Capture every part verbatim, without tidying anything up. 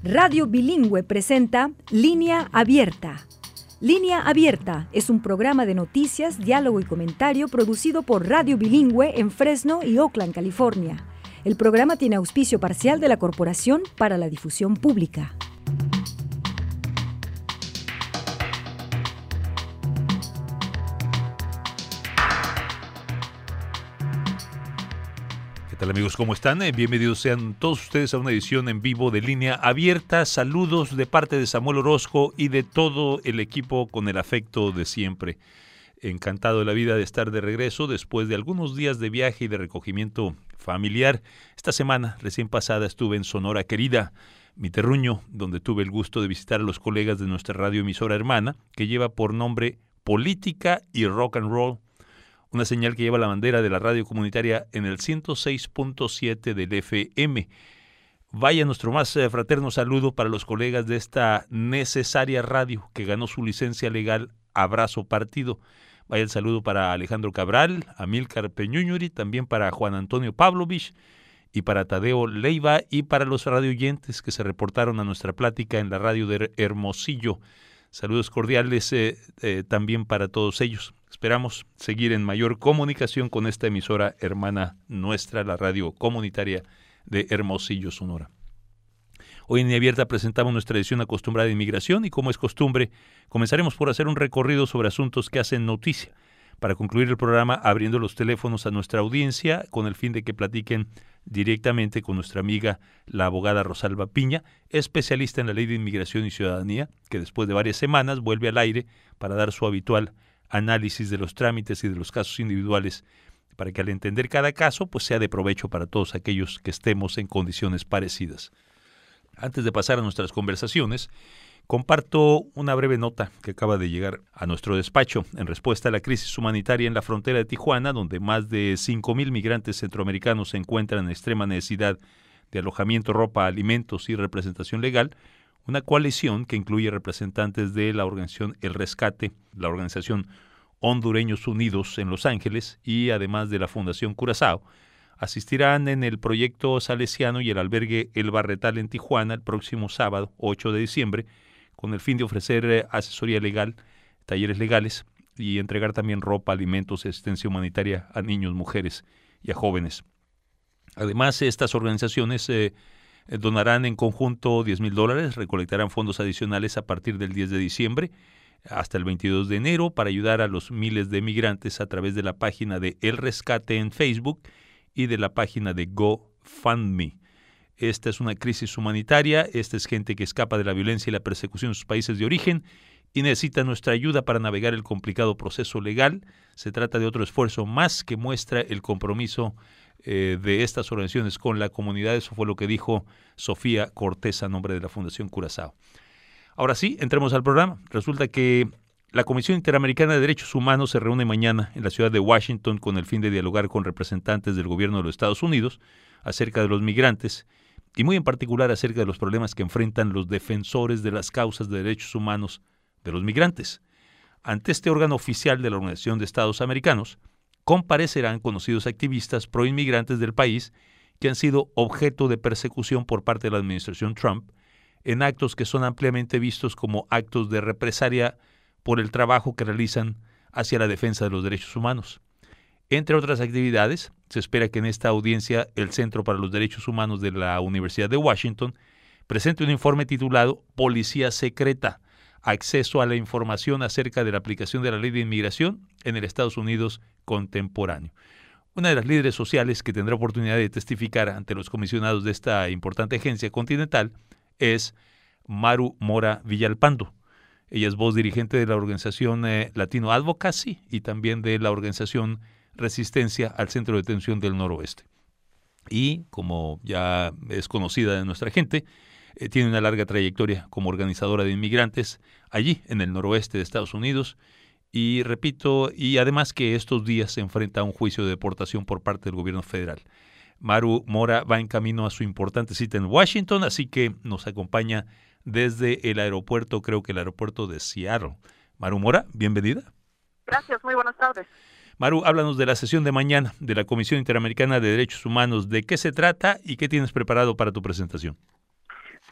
Radio Bilingüe presenta Línea Abierta. Línea Abierta es un programa de noticias, diálogo y comentario producido por Radio Bilingüe en Fresno y Oakland, California. El programa tiene auspicio parcial de la Corporación para la Difusión Pública. ¿Qué tal, amigos? ¿Cómo están? Bienvenidos sean todos ustedes a una edición en vivo de Línea Abierta. Saludos de parte de Samuel Orozco y de todo el equipo con el afecto de siempre. Encantado de la vida de estar de regreso después de algunos días de viaje y de recogimiento familiar. Esta semana recién pasada estuve en Sonora Querida, mi terruño, donde tuve el gusto de visitar a los colegas de nuestra radioemisora hermana, que lleva por nombre Política y Rock and Roll, una señal que lleva la bandera de la radio comunitaria en el ciento seis punto siete del F M. Vaya nuestro más fraterno saludo para los colegas de esta necesaria radio que ganó su licencia legal Abrazo Partido. Vaya el saludo para Alejandro Cabral, Amílcar Peñuñuri, también para Juan Antonio Pavlovich y para Tadeo Leiva y para los radioyentes que se reportaron a nuestra plática en la radio de Hermosillo. Saludos cordiales eh, eh, también para todos ellos. Esperamos seguir en mayor comunicación con esta emisora hermana nuestra, la radio comunitaria de Hermosillo, Sonora. Hoy en Línea Abierta presentamos nuestra edición acostumbrada de inmigración y, como es costumbre, comenzaremos por hacer un recorrido sobre asuntos que hacen noticia, para concluir el programa abriendo los teléfonos a nuestra audiencia con el fin de que platiquen directamente con nuestra amiga, la abogada Rosalba Piña, especialista en la ley de inmigración y ciudadanía, que después de varias semanas vuelve al aire para dar su habitual análisis de los trámites y de los casos individuales, para que al entender cada caso pues sea de provecho para todos aquellos que estemos en condiciones parecidas. Antes de pasar a nuestras conversaciones, comparto una breve nota que acaba de llegar a nuestro despacho en respuesta a la crisis humanitaria en la frontera de Tijuana, donde más de cinco mil migrantes centroamericanos se encuentran en extrema necesidad de alojamiento, ropa, alimentos y representación legal. Una coalición que incluye representantes de la organización El Rescate, la organización Hondureños Unidos en Los Ángeles y además de la Fundación Curazao, asistirán en el proyecto salesiano y el albergue El Barretal en Tijuana el próximo sábado, ocho de diciembre, con el fin de ofrecer asesoría legal, talleres legales y entregar también ropa, alimentos y asistencia humanitaria a niños, mujeres y a jóvenes. Además, estas organizaciones eh, donarán en conjunto diez mil dólares, recolectarán fondos adicionales a partir del diez de diciembre hasta el veintidós de enero para ayudar a los miles de migrantes a través de la página de El Rescate en Facebook y de la página de GoFundMe. Esta es una crisis humanitaria, esta es gente que escapa de la violencia y la persecución en sus países de origen y necesita nuestra ayuda para navegar el complicado proceso legal. Se trata de otro esfuerzo más que muestra el compromiso eh, de estas organizaciones con la comunidad. Eso fue lo que dijo Sofía Cortés a nombre de la Fundación Curazao. Ahora sí, entremos al programa. Resulta que la Comisión Interamericana de Derechos Humanos se reúne mañana en la ciudad de Washington con el fin de dialogar con representantes del gobierno de los Estados Unidos acerca de los migrantes y muy en particular acerca de los problemas que enfrentan los defensores de las causas de derechos humanos de los migrantes. Ante este órgano oficial de la Organización de Estados Americanos, comparecerán conocidos activistas proinmigrantes del país que han sido objeto de persecución por parte de la administración Trump en actos que son ampliamente vistos como actos de represalia por el trabajo que realizan hacia la defensa de los derechos humanos. Entre otras actividades, se espera que en esta audiencia el Centro para los Derechos Humanos de la Universidad de Washington presente un informe titulado Policía Secreta, acceso a la información acerca de la aplicación de la ley de inmigración en el Estados Unidos contemporáneo. Una de las líderes sociales que tendrá oportunidad de testificar ante los comisionados de esta importante agencia continental es Maru Mora Villalpando. Ella es voz dirigente de la organización eh, Latino Advocacy y también de la organización Resistencia al Centro de Detención del Noroeste. Y, como ya es conocida de nuestra gente, eh, tiene una larga trayectoria como organizadora de inmigrantes allí en el noroeste de Estados Unidos. Y repito, y además que estos días se enfrenta a un juicio de deportación por parte del gobierno federal. Maru Mora va en camino a su importante cita en Washington, así que nos acompaña desde el aeropuerto, creo que el aeropuerto de Seattle. Maru Mora, bienvenida. Gracias, muy buenas tardes. Maru, háblanos de la sesión de mañana de la Comisión Interamericana de Derechos Humanos. ¿De qué se trata y qué tienes preparado para tu presentación?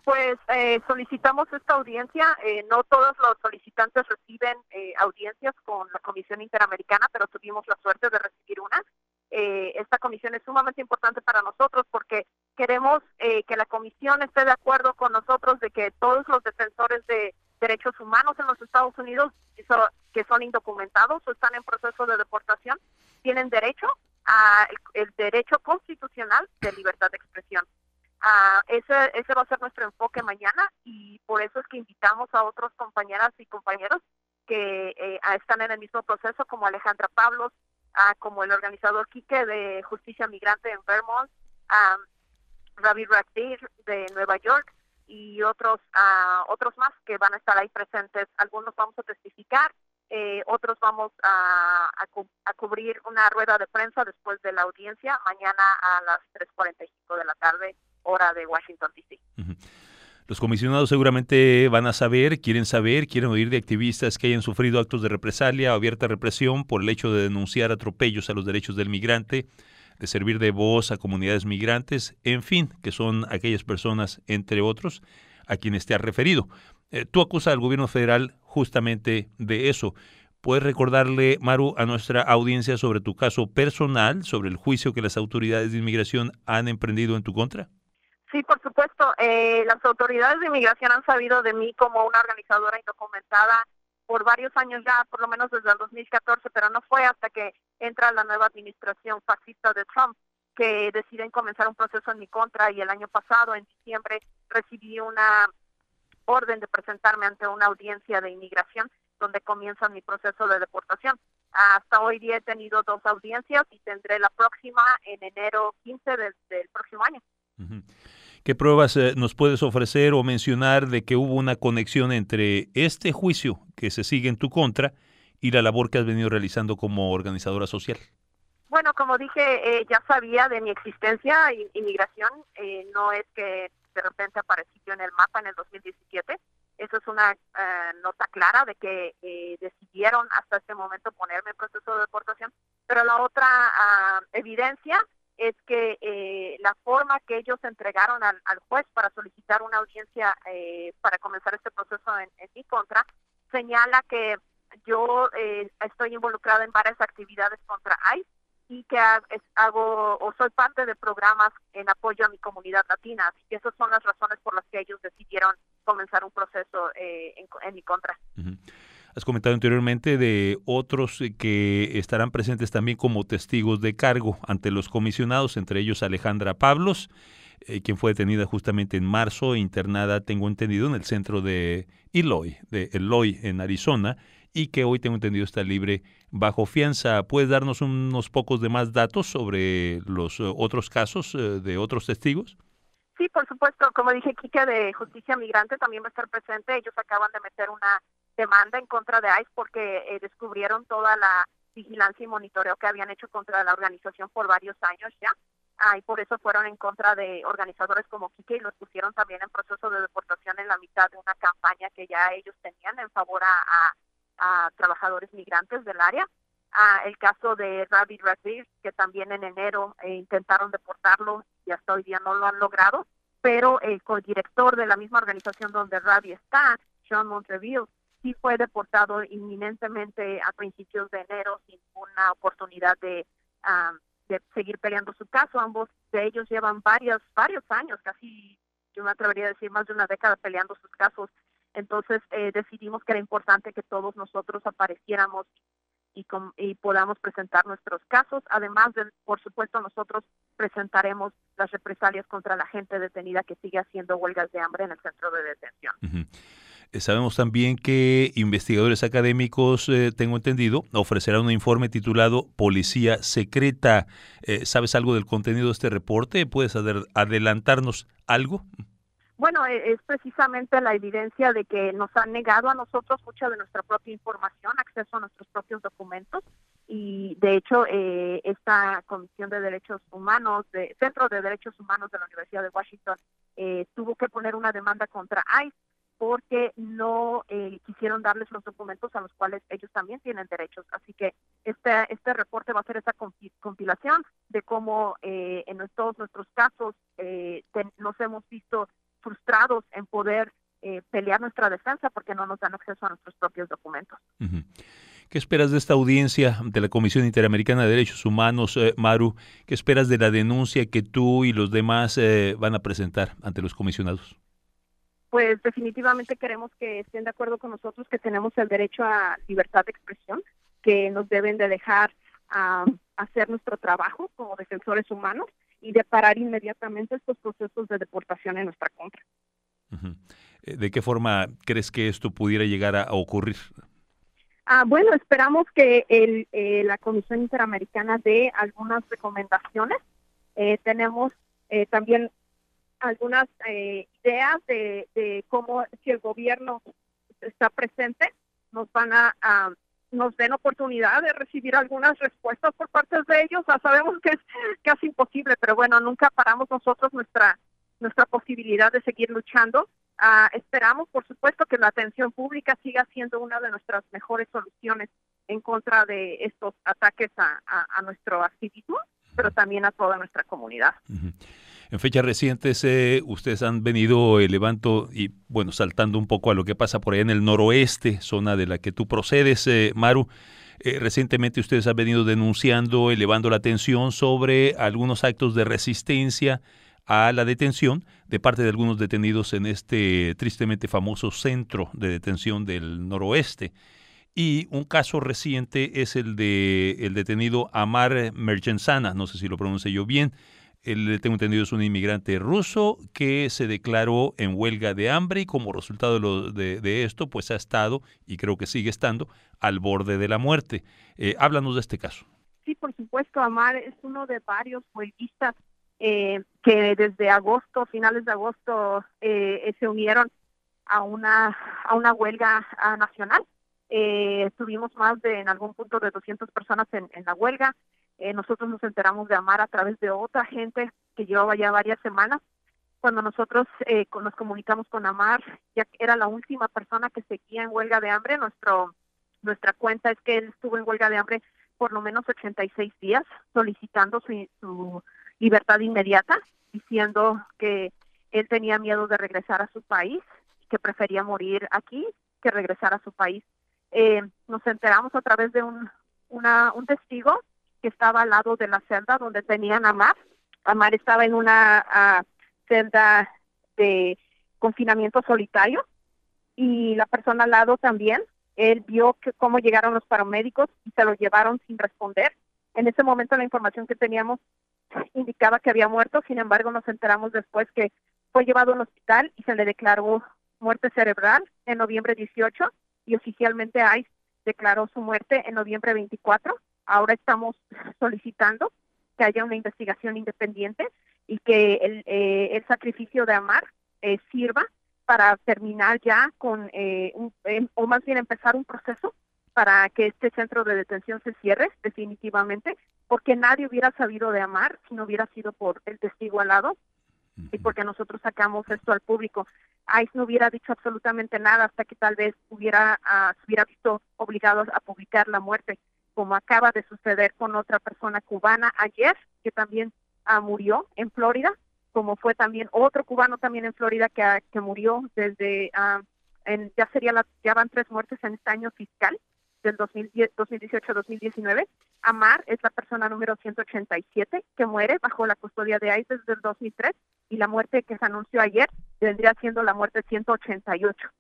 Pues eh, solicitamos esta audiencia. Eh, no todos los solicitantes reciben eh, audiencias con la Comisión Interamericana, pero tuvimos la suerte de recibir una. Eh, esta comisión es sumamente importante para nosotros porque queremos eh, que la comisión esté de acuerdo con nosotros de que todos los defensores de derechos humanos en los Estados Unidos so, que son indocumentados o están en proceso de deportación tienen derecho a el, el derecho constitucional de libertad de expresión. Uh, ese, ese va a ser nuestro enfoque mañana y por eso es que invitamos a otros compañeras y compañeros que eh, están en el mismo proceso, como Alejandra Pablos, uh, como el organizador Quique de Justicia Migrante en Vermont, um, Ravi Rakdir de Nueva York y otros uh, otros más que van a estar ahí presentes. Algunos vamos a testificar, eh, otros vamos a, a, cu- a cubrir una rueda de prensa después de la audiencia mañana a las tres cuarenta y cinco de la tarde, hora de Washington, D C Uh-huh. Los comisionados seguramente van a saber, quieren saber, quieren oír de activistas que hayan sufrido actos de represalia o abierta represión por el hecho de denunciar atropellos a los derechos del migrante, de servir de voz a comunidades migrantes, en fin, que son aquellas personas, entre otros, a quienes te has referido. Eh, tú acusas al gobierno federal justamente de eso. ¿Puedes recordarle, Maru, a nuestra audiencia sobre tu caso personal, sobre el juicio que las autoridades de inmigración han emprendido en tu contra? Sí, por supuesto. Eh, las autoridades de inmigración han sabido de mí como una organizadora indocumentada por varios años ya, por lo menos desde el dos mil catorce, pero no fue hasta que entra la nueva administración fascista de Trump que deciden comenzar un proceso en mi contra, y el año pasado, en diciembre, recibí una orden de presentarme ante una audiencia de inmigración donde comienza mi proceso de deportación. Hasta hoy día he tenido dos audiencias y tendré la próxima en enero quince del, del próximo año. Uh-huh. ¿Qué pruebas eh, nos puedes ofrecer o mencionar de que hubo una conexión entre este juicio que se sigue en tu contra y la labor que has venido realizando como organizadora social? Bueno, como dije, eh, ya sabía de mi existencia, y, inmigración, eh, no es que de repente aparecí yo en el mapa en el dos mil diecisiete. Eso es una uh, nota clara de que eh, decidieron hasta este momento ponerme en proceso de deportación. Pero la otra uh, evidencia es que eh, la forma que ellos entregaron al, al juez para solicitar una audiencia eh, para comenzar este proceso en, en mi contra, señala que yo eh, estoy involucrada en varias actividades contra ICE y que hago o soy parte de programas en apoyo a mi comunidad latina. Así que esas son las razones por las que ellos decidieron comenzar un proceso eh, en, en mi contra. Uh-huh. Has comentado anteriormente de otros que estarán presentes también como testigos de cargo ante los comisionados, entre ellos Alejandra Pablos, eh, quien fue detenida justamente en marzo, internada, tengo entendido, en el centro de Eloy, de Eloy, en Arizona, y que hoy, tengo entendido, está libre bajo fianza. ¿Puedes darnos unos pocos de más datos sobre los uh, otros casos uh, de otros testigos? Sí, por supuesto. Como dije, Quique de Justicia Migrante también va a estar presente. Ellos acaban de meter una demanda en contra de ICE porque eh, descubrieron toda la vigilancia y monitoreo que habían hecho contra la organización por varios años ya. Ah, y por eso fueron en contra de organizadores como Quique y los pusieron también en proceso de deportación en la mitad de una campaña que ya ellos tenían en favor a, a, a trabajadores migrantes del área. Ah, el caso de Ravi Rakdir, que también en enero eh, intentaron deportarlo y hasta hoy día no lo han logrado, pero el codirector de la misma organización donde Ravi está, Sean Montreville, sí fue deportado inminentemente a principios de enero sin una oportunidad de, um, de seguir peleando su caso. Ambos de ellos llevan varios, varios años, casi yo me atrevería a decir más de una década peleando sus casos. Entonces eh, decidimos que era importante que todos nosotros apareciéramos y, com- y podamos presentar nuestros casos. Además de, por supuesto, nosotros presentaremos las represalias contra la gente detenida que sigue haciendo huelgas de hambre en el centro de detención. Uh-huh. Sabemos también que investigadores académicos, eh, tengo entendido, ofrecerán un informe titulado Policía Secreta. Eh, ¿Sabes algo del contenido de este reporte? ¿Puedes ad- adelantarnos algo? Bueno, es precisamente la evidencia de que nos han negado a nosotros mucha de nuestra propia información, acceso a nuestros propios documentos, y de hecho eh, esta Comisión de Derechos Humanos, de Centro de Derechos Humanos de la Universidad de Washington, eh, tuvo que poner una demanda contra ICE porque no eh, quisieron darles los documentos a los cuales ellos también tienen derechos. Así que este este reporte va a ser esa compilación de cómo eh, en todos nuestros casos eh, ten, nos hemos visto frustrados en poder eh, pelear nuestra defensa porque no nos dan acceso a nuestros propios documentos. Uh-huh. ¿Qué esperas de esta audiencia de la Comisión Interamericana de Derechos Humanos, eh, Maru? ¿Qué esperas de la denuncia que tú y los demás eh, van a presentar ante los comisionados? Pues definitivamente queremos que estén de acuerdo con nosotros que tenemos el derecho a libertad de expresión, que nos deben de dejar uh, hacer nuestro trabajo como defensores humanos y de parar inmediatamente estos procesos de deportación en nuestra contra. Uh-huh. ¿De qué forma crees que esto pudiera llegar a, a ocurrir? Ah, bueno, esperamos que el, eh, la Comisión Interamericana dé algunas recomendaciones. Eh, tenemos eh, también algunas eh, ideas de, de cómo, si el gobierno está presente, nos van a, a nos den oportunidad de recibir algunas respuestas por parte de ellos. O sea, sabemos que es casi imposible, pero bueno, nunca paramos nosotros nuestra nuestra posibilidad de seguir luchando. Uh, esperamos, por supuesto, que la atención pública siga siendo una de nuestras mejores soluciones en contra de estos ataques a, a, a nuestro activismo, pero también a toda nuestra comunidad. Uh-huh. En fechas recientes, eh, ustedes han venido elevando y, bueno, saltando un poco a lo que pasa por allá en el noroeste, zona de la que tú procedes, eh, Maru. Eh, recientemente ustedes han venido denunciando, elevando la atención sobre algunos actos de resistencia a la detención de parte de algunos detenidos en este tristemente famoso centro de detención del noroeste. Y un caso reciente es el de el detenido Amar Mirjantsana, no sé si lo pronuncio yo bien. Él, tengo entendido, es un inmigrante ruso que se declaró en huelga de hambre y como resultado de, lo, de, de esto, pues ha estado, y creo que sigue estando, al borde de la muerte. Eh, háblanos de este caso. Sí, por supuesto, Amar es uno de varios huelguistas Eh, que desde agosto, finales de agosto, eh, se unieron a una a una huelga uh, nacional. Eh, tuvimos más de, en algún punto, de doscientas personas en, en la huelga. Eh, nosotros nos enteramos de Amar a través de otra gente que llevaba ya varias semanas. Cuando nosotros eh, nos comunicamos con Amar, ya que era la última persona que seguía en huelga de hambre. Nuestro nuestra cuenta es que él estuvo en huelga de hambre por lo menos ochenta y seis días, solicitando su, su libertad inmediata, diciendo que él tenía miedo de regresar a su país, que prefería morir aquí que regresar a su país. Eh, nos enteramos a través de un una, un testigo que estaba al lado de la celda donde tenían a Amar. Amar estaba en una uh, celda de confinamiento solitario y la persona al lado también. Él vio que cómo llegaron los paramédicos y se lo llevaron sin responder. En ese momento la información que teníamos indicaba que había muerto, sin embargo nos enteramos después que fue llevado a un hospital y se le declaró muerte cerebral en noviembre dieciocho y oficialmente I C E declaró su muerte en noviembre veinticuatro. Ahora estamos solicitando que haya una investigación independiente y que el, eh, el sacrificio de Amar eh, sirva para terminar ya con, eh, un, eh, o más bien empezar un proceso para que este centro de detención se cierre definitivamente, porque nadie hubiera sabido de Amar si no hubiera sido por el testigo al lado y porque nosotros sacamos esto al público. I C E no hubiera dicho absolutamente nada hasta que tal vez hubiera uh, se hubiera visto obligado a publicar la muerte, como acaba de suceder con otra persona cubana ayer, que también uh, murió en Florida, como fue también otro cubano también en Florida que, uh, que murió desde, uh, en, ya sería la, ya van tres muertes en este año fiscal, del dos mil dieciocho a dos mil diecinueve. Amar es la persona número ciento ochenta y siete que muere bajo la custodia de I C E desde el dos mil tres y la muerte que se anunció ayer vendría siendo la muerte ciento ochenta y ocho.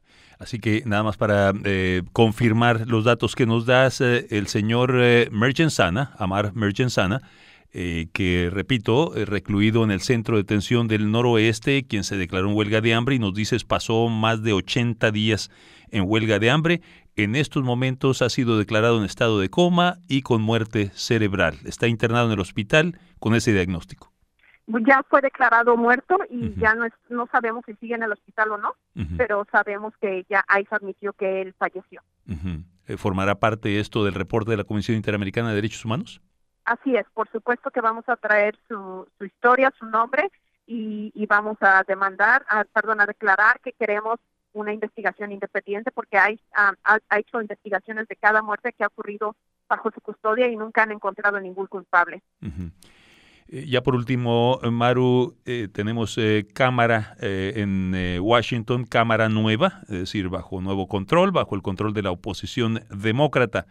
Así que nada más para eh, confirmar los datos que nos das, eh, el señor eh, Mirjantsana, Amar Mirjantsana, eh, que repito, eh, recluido en el centro de detención del noroeste, quien se declaró en huelga de hambre y nos dices pasó más de ochenta días en huelga de hambre. En estos momentos ha sido declarado en estado de coma y con muerte cerebral. Está internado en el hospital con ese diagnóstico. Ya fue declarado muerto y uh-huh. ya no, es, no sabemos si sigue en el hospital o no, uh-huh. pero sabemos que ya I C E admitió que él falleció. Uh-huh. ¿Formará parte esto del reporte de la Comisión Interamericana de Derechos Humanos? Así es, por supuesto que vamos a traer su, su historia, su nombre y, y vamos a demandar, a, perdón, a declarar que queremos una investigación independiente porque hay, um, ha, ha hecho investigaciones de cada muerte que ha ocurrido bajo su custodia y nunca han encontrado ningún culpable. Uh-huh. Eh, ya por último, Maru, eh, tenemos eh, cámara eh, en eh, Washington, cámara nueva, es decir, bajo nuevo control, bajo el control de la oposición demócrata.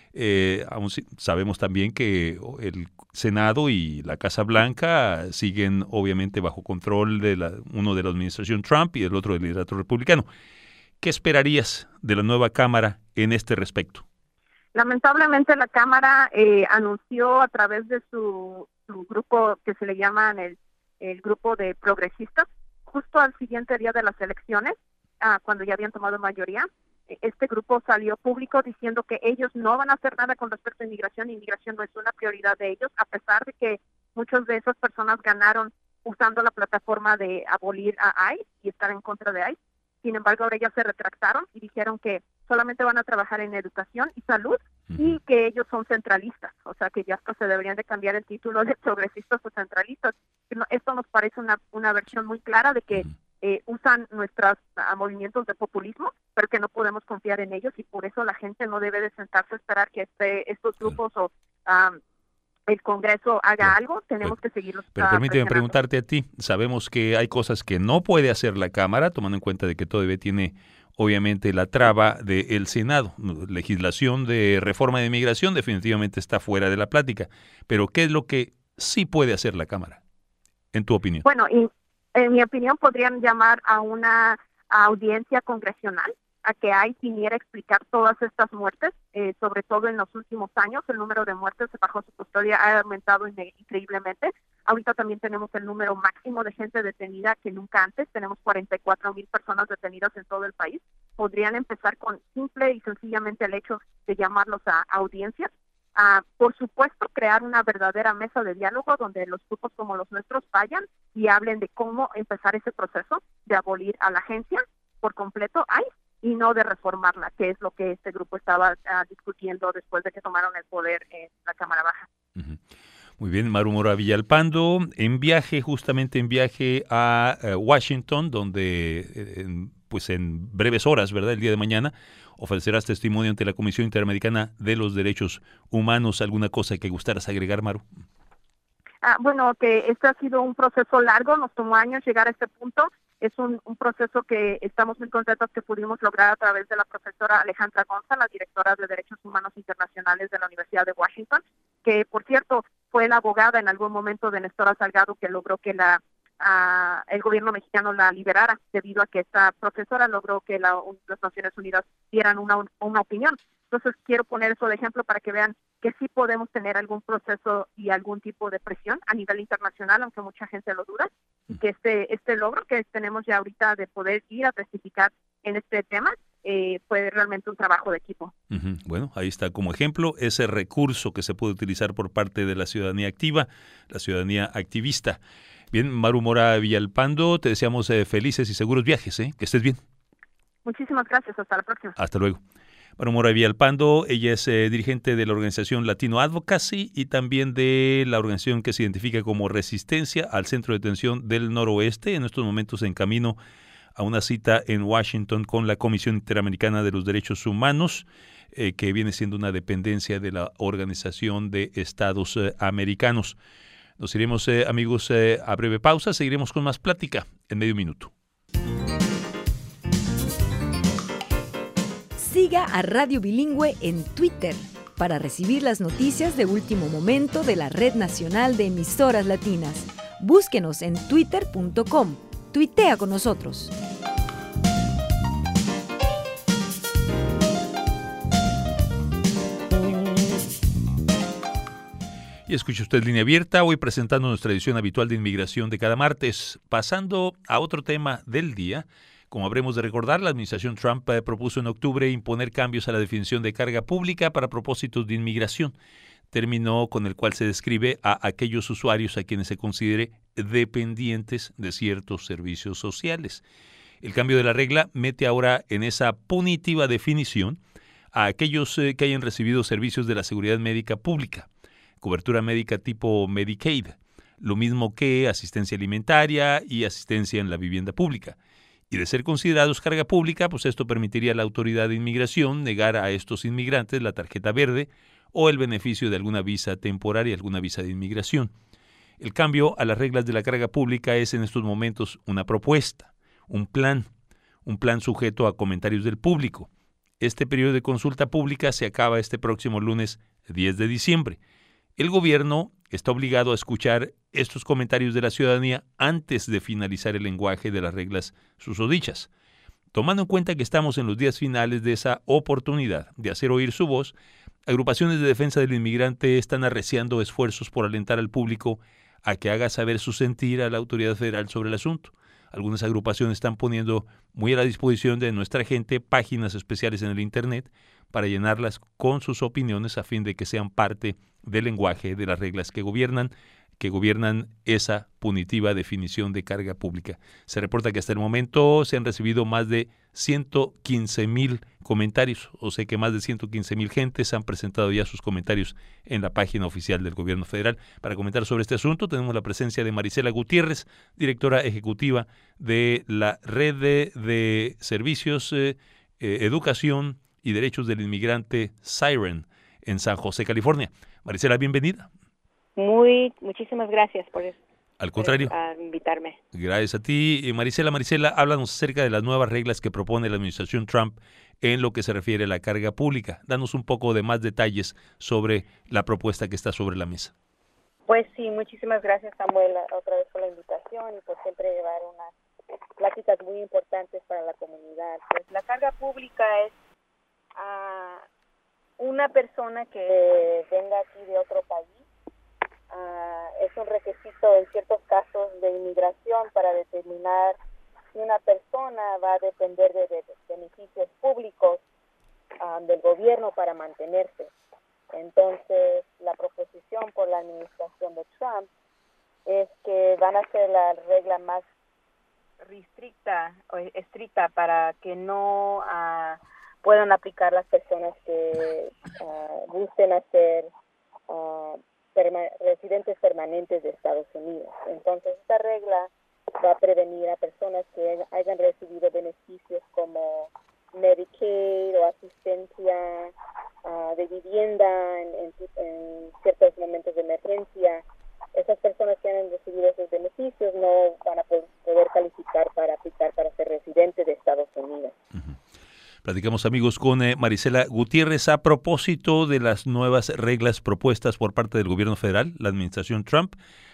Eh, aún si, sabemos también que el Senado y la Casa Blanca siguen obviamente bajo control de la, uno de la administración Trump y el otro del liderato republicano. ¿Qué esperarías de la nueva Cámara en este respecto? Lamentablemente la Cámara eh, anunció a través de su, su grupo que se le llaman el, el grupo de progresistas, justo al siguiente día de las elecciones, ah, cuando ya habían tomado mayoría, este grupo salió público diciendo que ellos no van a hacer nada con respecto a inmigración. Inmigración no es una prioridad de ellos, a pesar de que muchas de esas personas ganaron usando la plataforma de abolir a ICE y estar en contra de ICE. Sin embargo, ahora ellos se retractaron y dijeron que solamente van a trabajar en educación y salud y que ellos son centralistas, o sea que ya hasta se deberían de cambiar el título de progresistas o centralistas. Esto nos parece una, una versión muy clara de que Eh, usan nuestros uh, movimientos de populismo, pero que no podemos confiar en ellos y por eso la gente no debe de sentarse a esperar que este, estos grupos o um, el Congreso haga pero, algo, tenemos pero, que seguirlos. Pero uh, permíteme preguntarte a ti, sabemos que hay cosas que no puede hacer la Cámara, tomando en cuenta de que todavía tiene obviamente la traba del Senado. Legislación de reforma de inmigración definitivamente está fuera de la plática, pero ¿qué es lo que sí puede hacer la Cámara, en tu opinión? Bueno, y en mi opinión, podrían llamar a una audiencia congresional a que I C E viniera a explicar todas estas muertes, eh, sobre todo en los últimos años. El número de muertes bajo su custodia ha aumentado increíblemente. Ahorita también tenemos el número máximo de gente detenida que nunca antes. Tenemos cuarenta y cuatro mil personas detenidas en todo el país. Podrían empezar con simple y sencillamente el hecho de llamarlos a, a audiencias. Uh, por supuesto, crear una verdadera mesa de diálogo donde los grupos como los nuestros vayan y hablen de cómo empezar ese proceso de abolir a la agencia por completo ICE y no de reformarla, que es lo que este grupo estaba uh, discutiendo después de que tomaron el poder en la Cámara Baja. Uh-huh. Muy bien, Maru Mora Villalpando, en viaje, justamente en viaje a uh, Washington, donde eh, pues en breves horas, ¿verdad?, el día de mañana, ofrecerás testimonio ante la Comisión Interamericana de los Derechos Humanos. ¿Alguna cosa que gustaras agregar, Maru? Ah, bueno, que este ha sido un proceso largo, nos tomó años llegar a este punto. Es un, un proceso que estamos muy contentos que pudimos lograr a través de la profesora Alejandra Gonza, la directora de Derechos Humanos Internacionales de la Universidad de Washington, que, por cierto, fue la abogada en algún momento de Nestora Salgado que logró que la Uh, el gobierno mexicano la liberara, debido a que esta profesora logró que la, las Naciones Unidas dieran una, una opinión. Entonces quiero poner eso de ejemplo para que vean que sí podemos tener algún proceso y algún tipo de presión a nivel internacional, aunque mucha gente lo duda, y que este, este logro que tenemos ya ahorita de poder ir a testificar en este tema eh, fue realmente un trabajo de equipo. Uh-huh. Bueno, ahí está como ejemplo ese recurso que se puede utilizar por parte de la ciudadanía activa, la ciudadanía activista. Bien, Maru Mora Villalpando, te deseamos eh, felices y seguros viajes, ¿eh? Que estés bien. Muchísimas gracias, hasta la próxima. Hasta luego. Maru Mora Villalpando, ella es eh, dirigente de la organización Latino Advocacy y también de la organización que se identifica como Resistencia al Centro de Detención del Noroeste, en estos momentos en camino a una cita en Washington con la Comisión Interamericana de los Derechos Humanos, eh, que viene siendo una dependencia de la Organización de Estados eh, Americanos. Nos iremos, eh, amigos, eh, a breve pausa. Seguiremos con más plática en medio minuto. Siga a Radio Bilingüe en Twitter para recibir las noticias de último momento de la Red Nacional de Emisoras Latinas. Búsquenos en twitter punto com. Tuitea con nosotros. Y escucha usted Línea Abierta, hoy presentando nuestra edición habitual de inmigración de cada martes. Pasando a otro tema del día, como habremos de recordar, la administración Trump eh, propuso en octubre imponer cambios a la definición de carga pública para propósitos de inmigración, término con el cual se describe a aquellos usuarios a quienes se considere dependientes de ciertos servicios sociales. El cambio de la regla mete ahora en esa punitiva definición a aquellos eh, que hayan recibido servicios de la seguridad médica pública, cobertura médica tipo Medicaid, lo mismo que asistencia alimentaria y asistencia en la vivienda pública. Y de ser considerados carga pública, pues esto permitiría a la autoridad de inmigración negar a estos inmigrantes la tarjeta verde o el beneficio de alguna visa temporaria, alguna visa de inmigración. El cambio a las reglas de la carga pública es en estos momentos una propuesta, un plan, un plan sujeto a comentarios del público. Este periodo de consulta pública se acaba este próximo lunes diez de diciembre. El gobierno está obligado a escuchar estos comentarios de la ciudadanía antes de finalizar el lenguaje de las reglas susodichas. Tomando en cuenta que estamos en los días finales de esa oportunidad de hacer oír su voz, agrupaciones de defensa del inmigrante están arreciando esfuerzos por alentar al público a que haga saber su sentir a la autoridad federal sobre el asunto. Algunas agrupaciones están poniendo muy a la disposición de nuestra gente páginas especiales en el Internet para llenarlas con sus opiniones a fin de que sean parte del lenguaje de las reglas que gobiernan, que gobiernan esa punitiva definición de carga pública. Se reporta que hasta el momento se han recibido más de ciento quince mil comentarios, o sea que más de ciento quince mil gentes han presentado ya sus comentarios en la página oficial del gobierno federal. Para comentar sobre este asunto tenemos la presencia de Marisela Gutiérrez, directora ejecutiva de la Red de, de Servicios, eh, eh, Educación y Derechos del Inmigrante Siren en San José, California. Marisela, bienvenida. Muy, muchísimas gracias por eso. Al contrario. Por invitarme. Gracias a ti, Marisela. Marisela, háblanos acerca de las nuevas reglas que propone la administración Trump en lo que se refiere a la carga pública. Danos un poco de más detalles sobre la propuesta que está sobre la mesa. Pues sí, muchísimas gracias, Samuel, otra vez por la invitación y por siempre llevar unas pláticas muy importantes para la comunidad. Pues la carga pública es uh, una persona que venga aquí de otro país. Uh, es un requisito en ciertos casos de inmigración para determinar si una persona va a depender de, de, de beneficios públicos um, del gobierno para mantenerse. Entonces, la proposición por la administración de Trump es que van a ser la regla más restricta o estricta para que no uh, puedan aplicar las personas que uh, gusten hacer uh, Perma- residentes permanentes de Estados Unidos. Entonces, esta regla va a prevenir a personas que hayan recibido beneficios como Medicaid o asistencia uh, de vivienda en, en, en ciertos momentos de emergencia. Esas personas que han recibido esos beneficios no van a poder calificar para aplicar para ser residente de Estados Unidos. Uh-huh. Platicamos, amigos, con eh, Marisela Gutiérrez a propósito de las nuevas reglas propuestas por parte del gobierno federal, la administración Trump,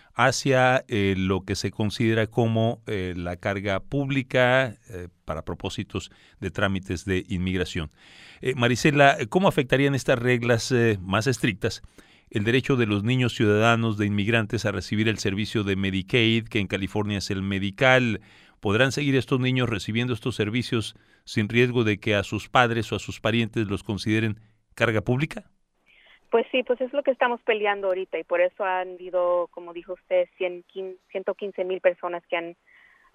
hacia eh, lo que se considera como eh, la carga pública eh, para propósitos de trámites de inmigración. Eh, Marisela, ¿cómo afectarían estas reglas eh, más estrictas el derecho de los niños ciudadanos de inmigrantes a recibir el servicio de Medicaid, que en California es el Medical? ¿Podrán seguir estos niños recibiendo estos servicios sin riesgo de que a sus padres o a sus parientes los consideren carga pública? Pues sí, pues es lo que estamos peleando ahorita y por eso han habido, como dijo usted, ciento quince mil personas que han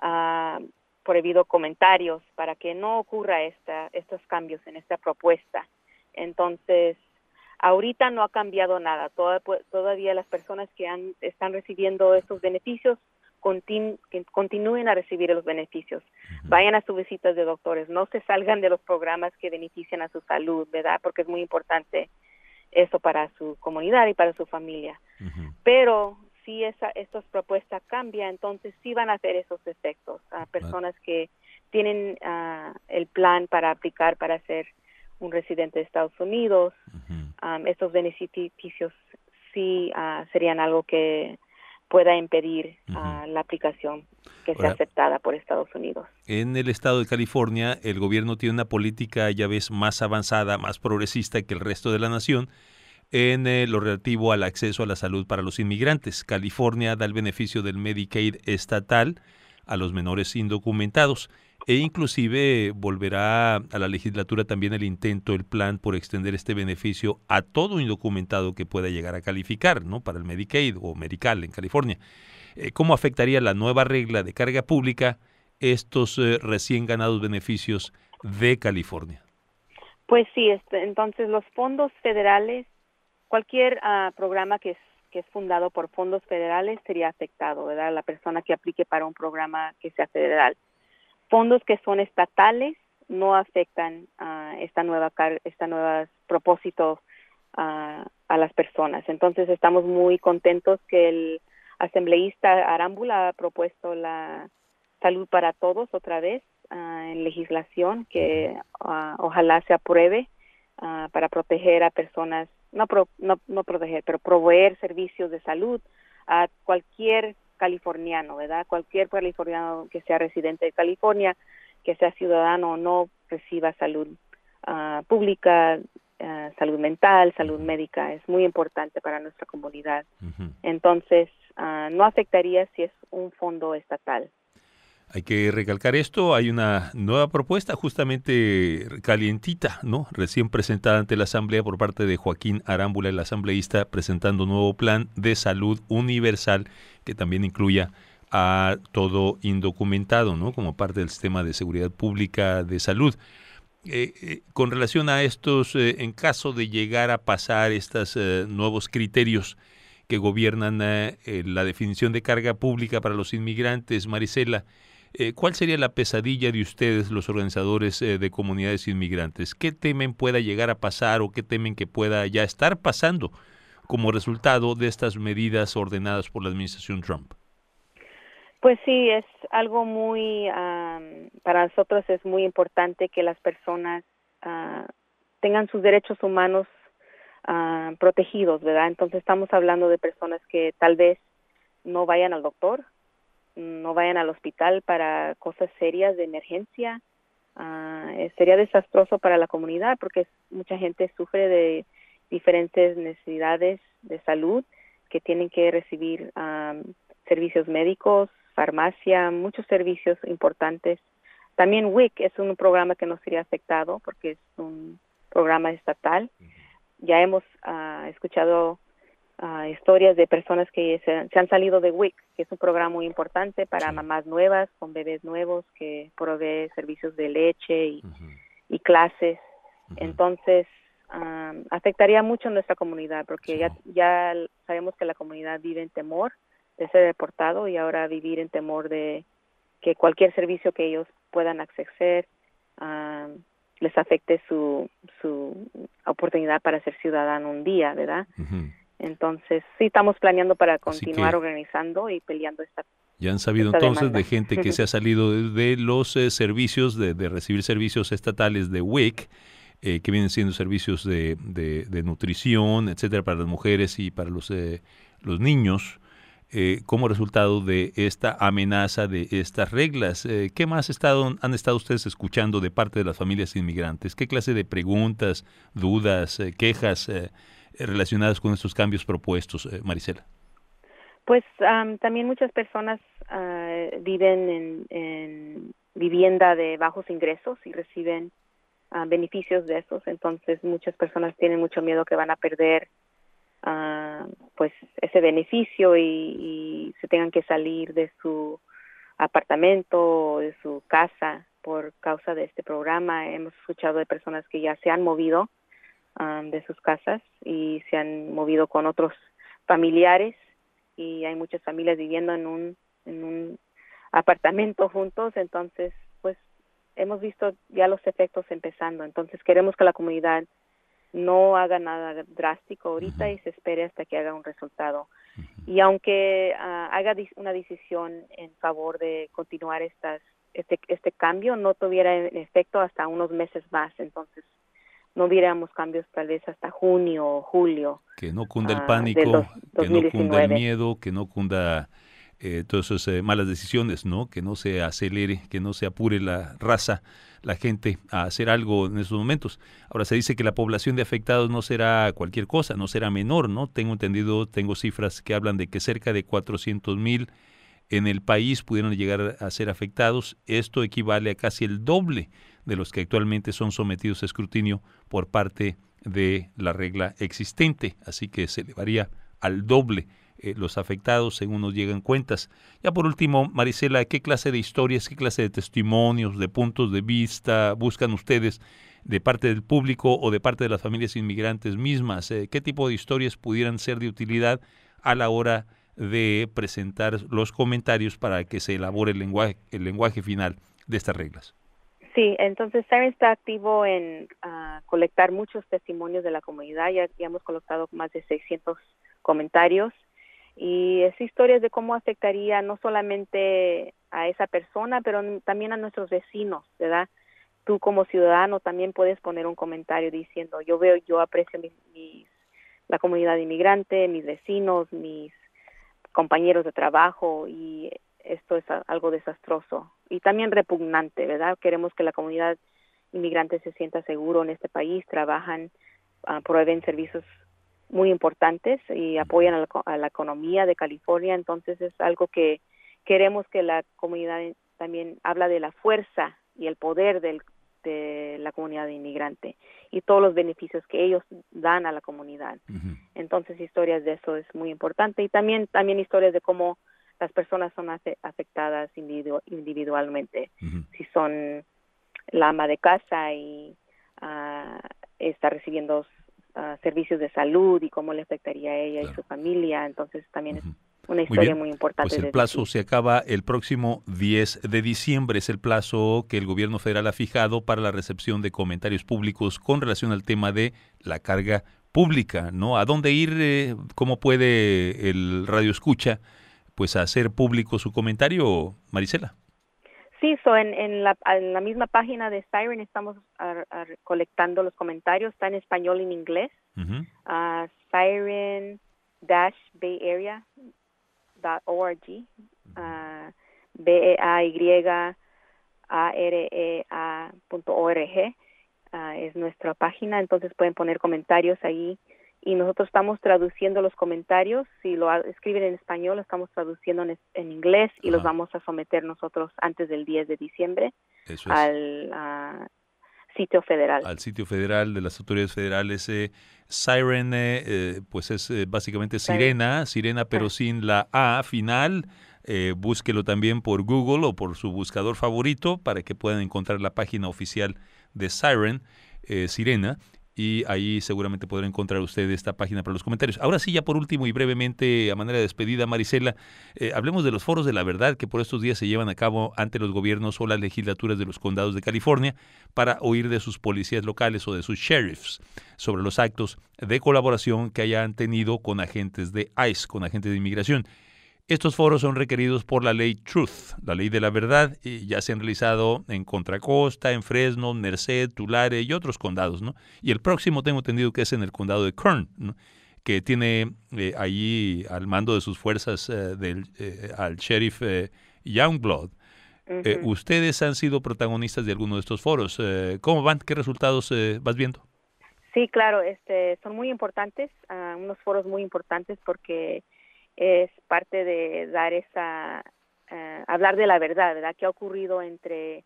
uh, prohibido comentarios para que no ocurra esta, estos cambios en esta propuesta. Entonces, ahorita no ha cambiado nada. Toda, todavía las personas que han, están recibiendo estos beneficios Continu- que continúen a recibir los beneficios. Uh-huh. Vayan a sus visitas de doctores, no se salgan de los programas que benefician a su salud, ¿verdad? Porque es muy importante eso para su comunidad y para su familia. Uh-huh. Pero si esa estas propuestas cambian, entonces sí van a hacer esos efectos a personas uh-huh. que tienen uh, el plan para aplicar para ser un residente de Estados Unidos. Uh-huh. Um, estos beneficios sí uh, serían algo que pueda impedir uh, uh, la aplicación que sea Ahora, aceptada por Estados Unidos. En el estado de California, el gobierno tiene una política, ya ves, más avanzada, más progresista que el resto de la nación en eh, lo relativo al acceso a la salud para los inmigrantes. California da el beneficio del Medicaid estatal a los menores indocumentados e inclusive volverá a la legislatura también el intento, el plan por extender este beneficio a todo indocumentado que pueda llegar a calificar, ¿no?, para el Medicaid o Medical en California. Eh, ¿Cómo afectaría la nueva regla de carga pública estos eh, recién ganados beneficios de California? Pues sí, este, entonces los fondos federales, cualquier uh, programa que es que es fundado por fondos federales sería afectado, ¿verdad? La persona que aplique para un programa que sea federal. Fondos que son estatales no afectan a uh, esta nueva car- esta nueva propósito uh, a las personas. Entonces estamos muy contentos que el asambleísta Arámbula ha propuesto la salud para todos otra vez uh, en legislación que uh, ojalá se apruebe uh, para proteger a personas, no, pro, no, no proteger, pero proveer servicios de salud a cualquier californiano, ¿verdad? Cualquier californiano que sea residente de California, que sea ciudadano o no, reciba salud uh, pública, uh, salud mental, salud médica. Es muy importante para nuestra comunidad. Uh-huh. Entonces, uh, no afectaría si es un fondo estatal. Hay que recalcar esto, hay una nueva propuesta justamente calientita, ¿no? Recién presentada ante la Asamblea por parte de Joaquín Arámbula, el asambleísta, presentando un nuevo plan de salud universal que también incluya a todo indocumentado, ¿no? Como parte del sistema de seguridad pública de salud. Eh, eh, con relación a estos, eh, en caso de llegar a pasar estos eh, nuevos criterios que gobiernan eh, la definición de carga pública para los inmigrantes, Marisela, Eh, ¿cuál sería la pesadilla de ustedes, los organizadores eh, de comunidades inmigrantes? ¿Qué temen pueda llegar a pasar o qué temen que pueda ya estar pasando como resultado de estas medidas ordenadas por la administración Trump? Pues sí, es algo muy, um, para nosotros es muy importante que las personas uh, tengan sus derechos humanos uh, protegidos, ¿verdad? Entonces estamos hablando de personas que tal vez no vayan al doctor, no vayan al hospital para cosas serias de emergencia. Uh, sería desastroso para la comunidad porque mucha gente sufre de diferentes necesidades de salud que tienen que recibir um, servicios médicos, farmacia, muchos servicios importantes. También W I C es un programa que no sería afectado porque es un programa estatal. Ya hemos uh, escuchado Uh, historias de personas que se, se han salido de W I C, que es un programa muy importante para sí. mamás nuevas, con bebés nuevos, que provee servicios de leche y, uh-huh. y clases. Uh-huh. Entonces, um, afectaría mucho a nuestra comunidad, porque sí. ya, ya sabemos que la comunidad vive en temor de ser deportado y ahora vivir en temor de que cualquier servicio que ellos puedan acceder um, les afecte su, su oportunidad para ser ciudadano un día, ¿verdad? Uh-huh. Entonces, sí estamos planeando para continuar organizando y peleando esta Ya han sabido entonces demanda. De gente que se ha salido de, de los eh, servicios, de, de recibir servicios estatales de W I C, eh, que vienen siendo servicios de, de, de nutrición, etcétera, para las mujeres y para los, eh, los niños, eh, como resultado de esta amenaza, de estas reglas. Eh, ¿Qué más estado, han estado ustedes escuchando de parte de las familias inmigrantes? ¿Qué clase de preguntas, dudas, eh, quejas eh, relacionadas con estos cambios propuestos, eh, Marisela? Pues um, también muchas personas uh, viven en, en vivienda de bajos ingresos y reciben uh, beneficios de esos, entonces muchas personas tienen mucho miedo que van a perder uh, pues ese beneficio y, y se tengan que salir de su apartamento o de su casa por causa de este programa. Hemos escuchado de personas que ya se han movido Um, de sus casas y se han movido con otros familiares y hay muchas familias viviendo en un en un apartamento juntos, entonces pues hemos visto ya los efectos empezando, entonces queremos que la comunidad no haga nada drástico ahorita uh-huh. y se espere hasta que haga un resultado. Uh-huh. Y aunque uh, haga una decisión en favor de continuar estas este este cambio, no tuviera efecto hasta unos meses más, entonces no viéramos cambios tal vez hasta junio o julio. Que no cunda el pánico, uh, dos, que no cunda el miedo, que no cunda eh, todas esas eh, malas decisiones, ¿no? Que no se acelere, que no se apure la raza, la gente a hacer algo en esos momentos. Ahora se dice que la población de afectados no será cualquier cosa, no será menor, ¿no? Tengo entendido, tengo cifras que hablan de que cerca de cuatrocientos mil en el país pudieron llegar a ser afectados. Esto equivale a casi el doble de los que actualmente son sometidos a escrutinio por parte de la regla existente. Así que se elevaría al doble eh, los afectados, según nos llegan cuentas. Ya por último, Marisela, ¿qué clase de historias, qué clase de testimonios, de puntos de vista buscan ustedes de parte del público o de parte de las familias inmigrantes mismas? Eh, ¿Qué tipo de historias pudieran ser de utilidad a la hora de presentar los comentarios para que se elabore el lenguaje, el lenguaje final de estas reglas? Sí, entonces Siren está activo en uh, colectar muchos testimonios de la comunidad. Ya, ya hemos colectado más de seiscientos comentarios Y es historias de cómo afectaría no solamente a esa persona, pero también a nuestros vecinos, ¿verdad? Tú como ciudadano también puedes poner un comentario diciendo, yo veo, yo aprecio mis, mis, la comunidad inmigrante, mis vecinos, mis compañeros de trabajo, y esto es algo desastroso y también repugnante, ¿verdad? Queremos que la comunidad inmigrante se sienta seguro en este país, trabajan, uh, proveen servicios muy importantes y apoyan a la, a la economía de California. Entonces es algo que queremos que la comunidad también habla de la fuerza y el poder del, de la comunidad inmigrante y todos los beneficios que ellos dan a la comunidad. Uh-huh. Entonces historias de eso es muy importante, y también también historias de cómo las personas son afectadas individu- individualmente. Uh-huh. Si son la ama de casa y uh, está recibiendo Uh, servicios de salud y cómo le afectaría a ella claro. y su familia. Entonces también uh-huh. es una historia muy, muy importante. Pues el plazo se acaba el próximo diez de diciembre, es el plazo que el gobierno federal ha fijado para la recepción de comentarios públicos con relación al tema de la carga pública, ¿no? ¿A dónde ir? Eh, ¿Cómo puede el radio escucha pues hacer público su comentario, Marisela? Sí, so en, en, la, en la misma página de Siren estamos a, a, colectando los comentarios, está en español y en inglés, uh-huh. uh, siren dash bay area dot org, uh, B E A Y A R E A punto org, uh, es nuestra página, entonces pueden poner comentarios ahí. Y nosotros estamos traduciendo los comentarios. Si lo escriben en español, lo estamos traduciendo en, en inglés y Ajá. los vamos a someter nosotros antes del diez de diciembre Eso es. al uh, sitio federal. Al sitio federal de las autoridades federales. Eh, Siren, eh, pues es eh, básicamente sirena, sirena pero ah. sin la A final. Eh, búsquelo también por Google o por su buscador favorito para que puedan encontrar la página oficial de Siren, eh, Sirena. Y ahí seguramente podrán encontrar ustedes esta página para los comentarios. Ahora sí, ya por último y brevemente, a manera de despedida, Marisela, eh, hablemos de los foros de la verdad que por estos días se llevan a cabo ante los gobiernos o las legislaturas de los condados de California para oír de sus policías locales o de sus sheriffs sobre los actos de colaboración que hayan tenido con agentes de ICE, con agentes de inmigración. Estos foros son requeridos por la ley Truth, la ley de la verdad, y ya se han realizado en Contra Costa, en Fresno, Merced, Tulare y otros condados, ¿no? Y el próximo tengo entendido que es en el condado de Kern, ¿no? Que tiene eh, allí al mando de sus fuerzas eh, del, eh, al sheriff eh, Youngblood. Uh-huh. Eh, ustedes han sido protagonistas de alguno de estos foros. Eh, ¿Cómo van? ¿Qué resultados eh, vas viendo? Sí, claro, este, son muy importantes, uh, unos foros muy importantes porque es parte de dar esa, uh, hablar de la verdad, ¿verdad? ¿Qué ha ocurrido entre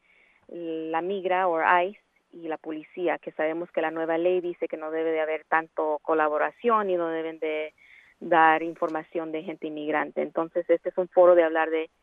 la migra o ICE y la policía? Que sabemos que la nueva ley dice que no debe de haber tanto colaboración y no deben de dar información de gente inmigrante. Entonces, este es un foro de hablar de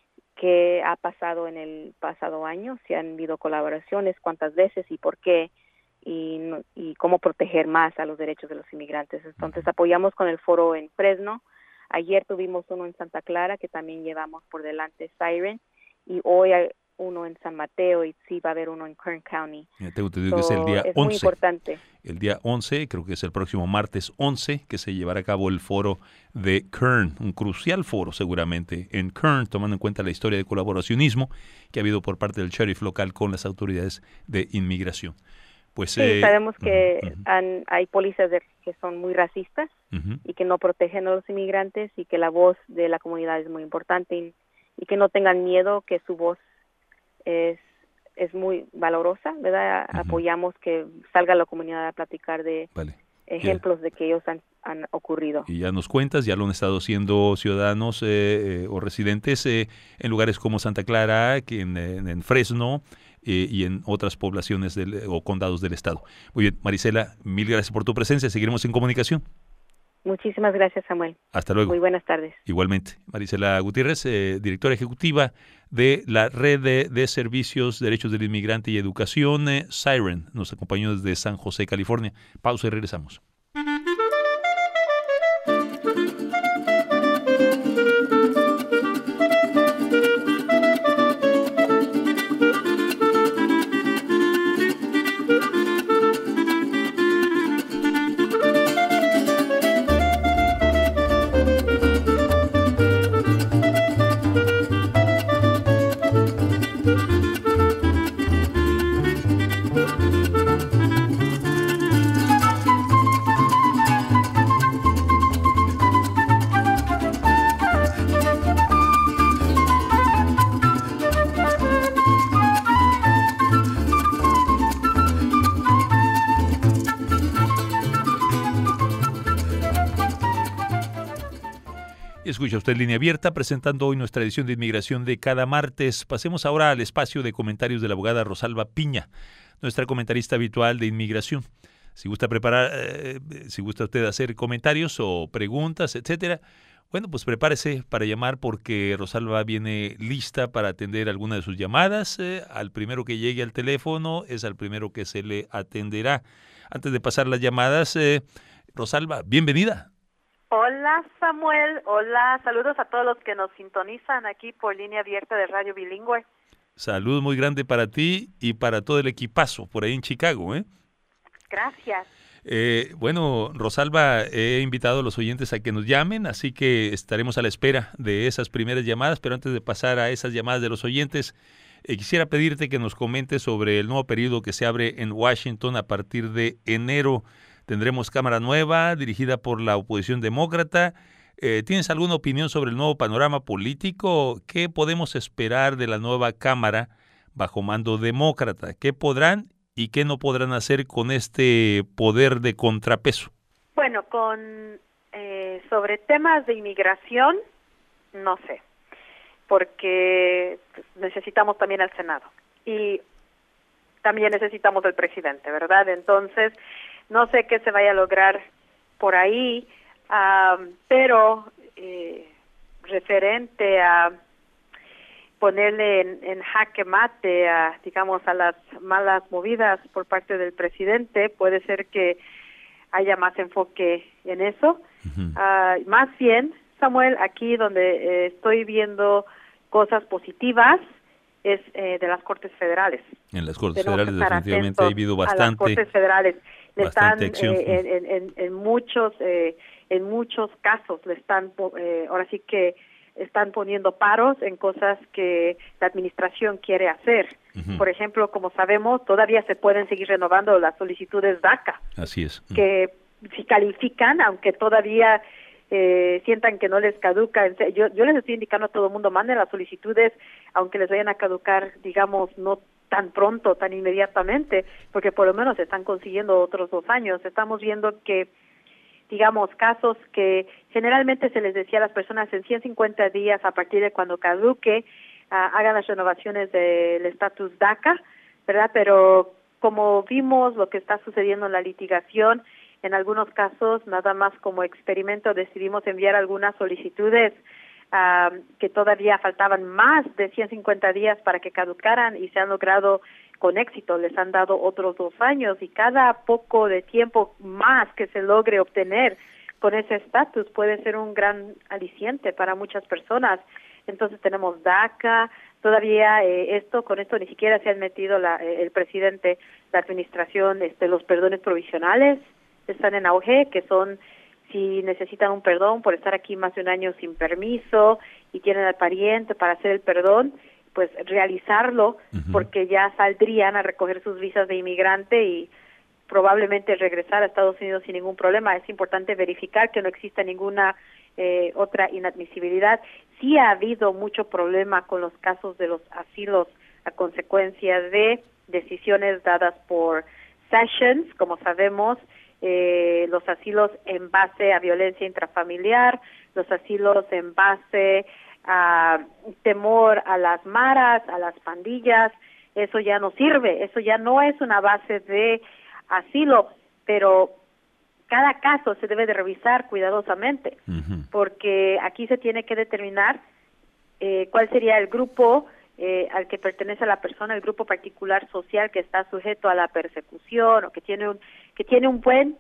qué ha pasado en el pasado año, si han habido colaboraciones, cuántas veces y por qué, y, y cómo proteger más a los derechos de los inmigrantes. Entonces, apoyamos con el foro en Fresno. Ayer tuvimos uno en Santa Clara, que también llevamos por delante Siren, y hoy hay uno en San Mateo, y sí va a haber uno en Kern County. Ya tengo entendido so, que es el día es once. Muy importante. El día once, creo que es el próximo martes once, que se llevará a cabo el foro de Kern, un crucial foro seguramente en Kern, tomando en cuenta la historia de colaboracionismo que ha habido por parte del sheriff local con las autoridades de inmigración. Pues, sí, eh, sabemos que uh-huh. han, hay policías de, que son muy racistas uh-huh. y que no protegen a los inmigrantes, y que la voz de la comunidad es muy importante, y, y que no tengan miedo, que su voz es es muy valorosa, ¿verdad? Uh-huh. Apoyamos que salga la comunidad a platicar de vale. ejemplos yeah. de que ellos han, han ocurrido. Y ya nos cuentas, ya lo han estado haciendo ciudadanos eh, eh, o residentes eh, en lugares como Santa Clara, que en, en, en Fresno, eh, y en otras poblaciones del, o condados del estado. Muy bien, Marisela, mil gracias por tu presencia. Seguiremos en comunicación. Muchísimas gracias, Samuel. Hasta luego. Muy buenas tardes. Igualmente. Marisela Gutiérrez, eh, directora ejecutiva de la Red de, de Servicios, Derechos del Inmigrante y Educación, eh, Siren, nos acompañó desde San José, California. Pausa y regresamos. Y escucha usted Línea Abierta, presentando hoy nuestra edición de inmigración de cada martes. Pasemos ahora al espacio de comentarios de la abogada Rosalba Piña, nuestra comentarista habitual de inmigración. Si gusta preparar, eh, si gusta usted hacer comentarios o preguntas, etcétera, bueno, pues prepárese para llamar porque Rosalba viene lista para atender alguna de sus llamadas. Eh, al primero que llegue al teléfono es al primero que se le atenderá. Antes de pasar las llamadas, eh, Rosalba, bienvenida. Hola Samuel, hola, saludos a todos los que nos sintonizan aquí por Línea Abierta de Radio Bilingüe. Salud muy grande para ti y para todo el equipazo por ahí en Chicago, ¿eh? Gracias. Eh, bueno, Rosalba, he invitado a los oyentes a que nos llamen, así que estaremos a la espera de esas primeras llamadas, pero antes de pasar a esas llamadas de los oyentes, eh, quisiera pedirte que nos comentes sobre el nuevo periodo que se abre en Washington a partir de enero. Tendremos Cámara nueva, dirigida por la oposición demócrata. Eh, ¿Tienes alguna opinión sobre el nuevo panorama político? ¿Qué podemos esperar de la nueva Cámara bajo mando demócrata? ¿Qué podrán y qué no podrán hacer con este poder de contrapeso? Bueno, con eh, sobre temas de inmigración, no sé, porque necesitamos también al Senado y también necesitamos al presidente, ¿verdad? Entonces, no sé qué se vaya a lograr por ahí, um, pero eh, referente a ponerle en, en jaque mate a, digamos, a las malas movidas por parte del presidente, puede ser que haya más enfoque en eso. Uh-huh. Uh, más bien, Samuel, aquí donde eh, estoy viendo cosas positivas es eh, de las Cortes Federales. En las Cortes Tenemos Federales definitivamente ha habido bastante. A las Cortes Federales le están eh, acción. En, en, en, en muchos eh, en muchos casos le están eh, ahora sí que están poniendo paros en cosas que la administración quiere hacer. Uh-huh. Por ejemplo, como sabemos, todavía se pueden seguir renovando las solicitudes DACA. Así es. Uh-huh. Que si califican, aunque todavía eh, sientan que no les caduca. Yo, yo les estoy indicando a todo el mundo, manden las solicitudes, aunque les vayan a caducar, digamos, no tan pronto, tan inmediatamente, porque por lo menos están consiguiendo otros dos años. Estamos viendo que, digamos, casos que generalmente se les decía a las personas en ciento cincuenta días a partir de cuando caduque, uh, hagan las renovaciones del estatus DACA, ¿verdad? Pero como vimos lo que está sucediendo en la litigación, en algunos casos, nada más como experimento, decidimos enviar algunas solicitudes uh, que todavía faltaban más de ciento cincuenta días para que caducaran y se han logrado con éxito. Les han dado otros dos años y cada poco de tiempo más que se logre obtener con ese estatus puede ser un gran aliciente para muchas personas. Entonces tenemos DACA, todavía eh, esto, con esto ni siquiera se han metido la, eh, el presidente, la administración, este, los perdones provisionales están en auge, que son si necesitan un perdón por estar aquí más de un año sin permiso y tienen al pariente para hacer el perdón, pues realizarlo, uh-huh. porque ya saldrían a recoger sus visas de inmigrante y probablemente regresar a Estados Unidos sin ningún problema. Es importante verificar que no exista ninguna eh, otra inadmisibilidad. Sí ha habido mucho problema con los casos de los asilos a consecuencia de decisiones dadas por Sessions, como sabemos, eh, los asilos en base a violencia intrafamiliar, los asilos en base a temor a las maras, a las pandillas, eso ya no sirve, eso ya no es una base de asilo, pero cada caso se debe de revisar cuidadosamente, uh-huh. porque aquí se tiene que determinar eh, cuál sería el grupo eh, al que pertenece la persona, el grupo particular social que está sujeto a la persecución o que tiene un que tiene un buen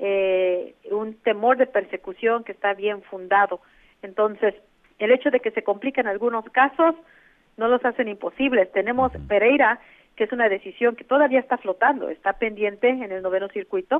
eh, un temor de persecución que está bien fundado. Entonces, el hecho de que se complican algunos casos no los hacen imposibles. Tenemos Pereira, que es una decisión que todavía está flotando, está pendiente en el noveno circuito,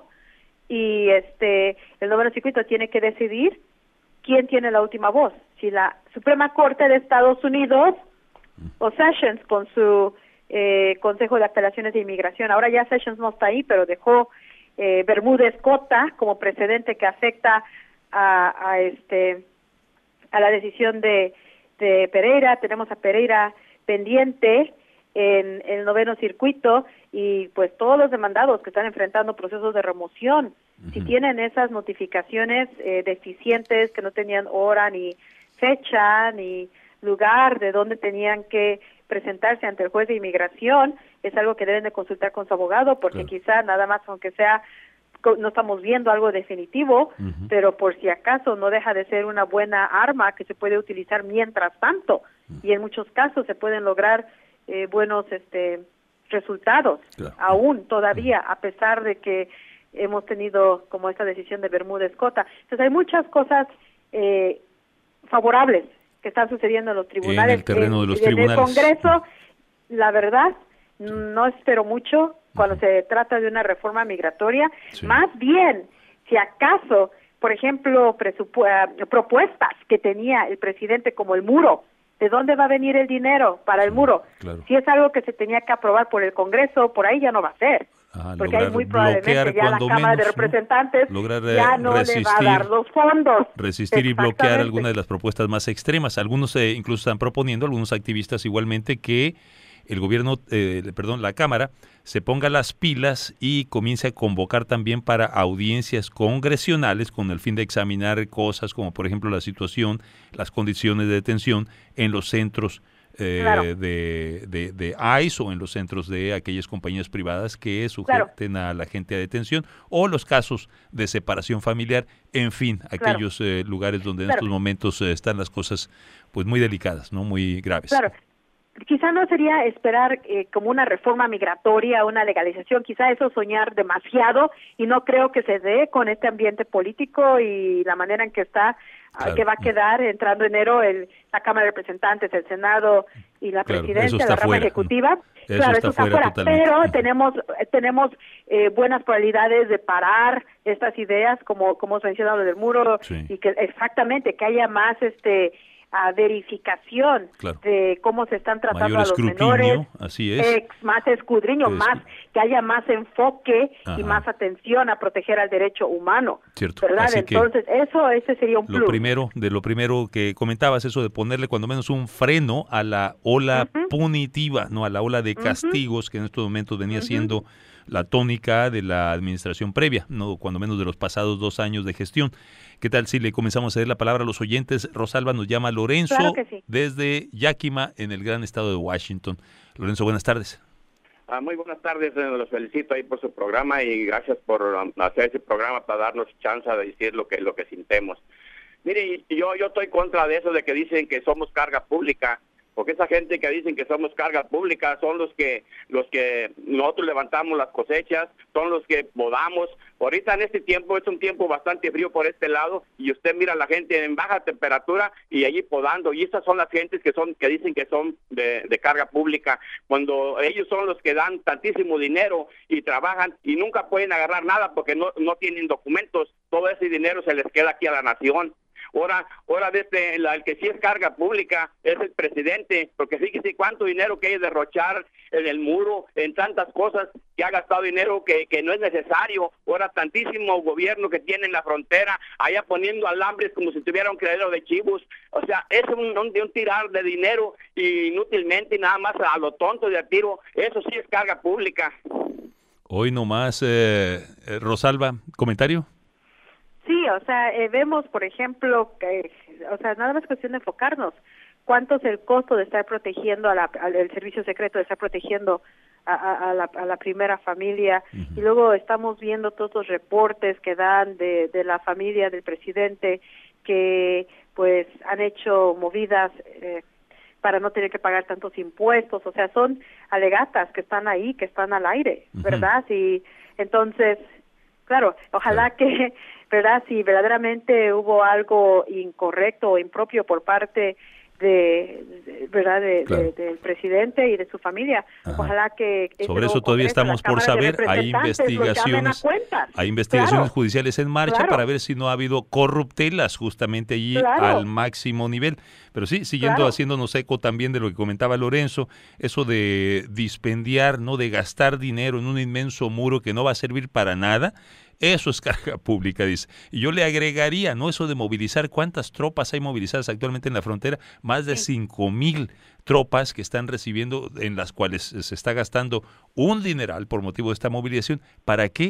y este el noveno circuito tiene que decidir quién tiene la última voz, si la Suprema Corte de Estados Unidos o Sessions con su eh, Consejo de Apelaciones de Inmigración. Ahora ya Sessions no está ahí, pero dejó eh, Bermúdez Cota como precedente que afecta a, a este a la decisión de, de Pereira. Tenemos a Pereira pendiente en el noveno circuito y pues todos los demandados que están enfrentando procesos de remoción, uh-huh. si tienen esas notificaciones eh, deficientes que no tenían hora ni fecha ni lugar de donde tenían que presentarse ante el juez de inmigración. Es algo que deben de consultar con su abogado, porque claro. quizá nada más, aunque sea, no estamos viendo algo definitivo, uh-huh. pero por si acaso no deja de ser una buena arma que se puede utilizar mientras tanto, uh-huh. y en muchos casos se pueden lograr eh, buenos este resultados, claro. aún todavía, uh-huh. a pesar de que hemos tenido como esta decisión de Bermúdez Cota. Entonces hay muchas cosas eh, favorables que están sucediendo en los tribunales. En el terreno de los en tribunales. En el Congreso, la verdad, no espero mucho cuando uh-huh. se trata de una reforma migratoria. Sí. Más bien, si acaso, por ejemplo, presupu- uh, propuestas que tenía el presidente como el muro, ¿de dónde va a venir el dinero para el muro? Claro. Si es algo que se tenía que aprobar por el Congreso, por ahí ya no va a ser. Ajá, porque hay muy probablemente ya la Cámara menos, de Representantes ¿no? Lograr, ya no resistir, le va a dar los fondos. Resistir y bloquear algunas de las propuestas más extremas. Algunos eh, incluso están proponiendo, algunos activistas igualmente, que el gobierno, eh, perdón, la Cámara se ponga las pilas y comience a convocar también para audiencias congresionales con el fin de examinar cosas como, por ejemplo, la situación, las condiciones de detención en los centros Eh, claro. de, de, de I C E o en los centros de aquellas compañías privadas que sujeten claro. a la gente a detención, o los casos de separación familiar, en fin, aquellos claro. eh, lugares donde en claro. estos momentos eh, están las cosas pues muy delicadas, no muy graves. Claro. Quizá no sería esperar eh, como una reforma migratoria, una legalización, quizá eso soñar demasiado, y no creo que se dé con este ambiente político y la manera en que está, claro. que va a quedar entrando enero el, la Cámara de Representantes, el Senado y la claro, Presidencia, la rama fuera. ejecutiva. Eso claro, está eso está fuera, fuera, totalmente. pero tenemos tenemos eh, buenas probabilidades de parar estas ideas, como como se menciona lo del muro, sí. y que exactamente que haya más este a verificación claro. de cómo se están tratando Mayor a los menores, así es. Eh, más escudriño, es... más que haya más enfoque Ajá. y más atención a proteger al derecho humano, cierto. ¿verdad? Así Entonces eso ese sería un plus. Lo primero, de lo primero que comentabas, eso de ponerle cuando menos un freno a la ola uh-huh. punitiva, no a la ola de castigos uh-huh. que en estos momentos venía uh-huh. siendo la tónica de la administración previa, no cuando menos de los pasados dos años de gestión. ¿Qué tal si le comenzamos a dar la palabra a los oyentes? Rosalba, nos llama Lorenzo claro que sí. desde Yakima, en el gran estado de Washington. Lorenzo, buenas tardes. Ah, muy buenas tardes, eh, los felicito ahí por su programa y gracias por um, hacer ese programa para darnos chance de decir lo que lo que sintemos. Mire, yo yo estoy contra de eso de que dicen que somos carga pública. Porque esa gente que dicen que somos carga pública son los que los que nosotros levantamos las cosechas, son los que podamos. Ahorita en este tiempo es un tiempo bastante frío por este lado y usted mira a la gente en baja temperatura y allí podando. Y esas son las gentes que son que dicen que son de, de carga pública, cuando ellos son los que dan tantísimo dinero y trabajan y nunca pueden agarrar nada porque no, no tienen documentos. Todo ese dinero se les queda aquí a la nación. Ahora, ahora desde el, el que sí es carga pública es el presidente, porque fíjese cuánto dinero que hay de derrochar en el muro, en tantas cosas que ha gastado dinero que, que no es necesario. Ahora tantísimo gobierno que tiene en la frontera, allá poniendo alambres como si tuviera un criadero de chivos. O sea, es un, un, un tirar de dinero inútilmente y nada más a lo tonto de a tiro. Eso sí es carga pública. Hoy nomás, eh, Rosalba, ¿comentario? Sí, o sea, eh, vemos, por ejemplo, que, o sea, nada más cuestión de enfocarnos. ¿Cuánto es el costo de estar protegiendo a la, al el servicio secreto, de estar protegiendo a, a, a, la, a la primera familia? Uh-huh. Y luego estamos viendo todos los reportes que dan de, de la familia del presidente que, pues, han hecho movidas eh, para no tener que pagar tantos impuestos. O sea, son alegatas que están ahí, que están al aire, uh-huh. ¿verdad? Y entonces, claro, ojalá claro. que... ¿verdad? Si verdaderamente hubo algo incorrecto o impropio por parte de, de verdad de, claro. de, del presidente y de su familia, ajá. Ojalá que sobre eso todavía Congreso, estamos por saber. Hay investigaciones, hay investigaciones claro. judiciales en marcha claro. para ver si no ha habido corruptelas justamente allí claro. al máximo nivel. Pero sí, siguiendo claro. haciéndonos eco también de lo que comentaba Lorenzo, eso de dispendiar, no, de gastar dinero en un inmenso muro que no va a servir para nada. Eso es carga pública, dice. Y yo le agregaría, ¿no? Eso de movilizar, ¿cuántas tropas hay movilizadas actualmente en la frontera? Más de cinco mil tropas que están recibiendo, en las cuales se está gastando un dineral por motivo de esta movilización. ¿Para qué?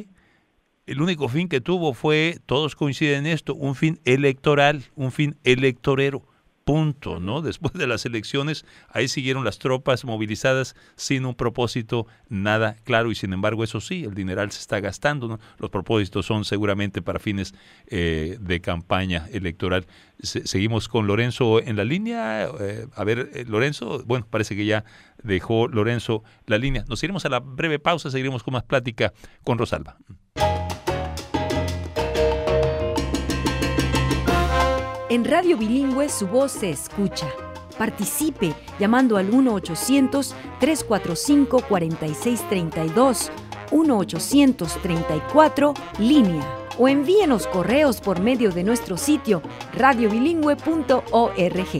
El único fin que tuvo fue, todos coinciden en esto, un fin electoral, un fin electorero. punto, ¿no? Después de las elecciones, ahí siguieron las tropas movilizadas sin un propósito nada claro y sin embargo, eso sí, el dineral se está gastando, ¿no? Los propósitos son seguramente para fines eh, de campaña electoral. Se, seguimos con Lorenzo en la línea. Eh, a ver, eh, Lorenzo, bueno, parece que ya dejó Lorenzo la línea. Nos iremos a la breve pausa, seguiremos con más plática con Rosalba. En Radio Bilingüe su voz se escucha. Participe llamando al uno ochocientos, tres cuatro cinco, cuatro seis tres dos, uno ochocientos treinta y cuatro, línea. O envíenos correos por medio de nuestro sitio radio bilingüe punto org.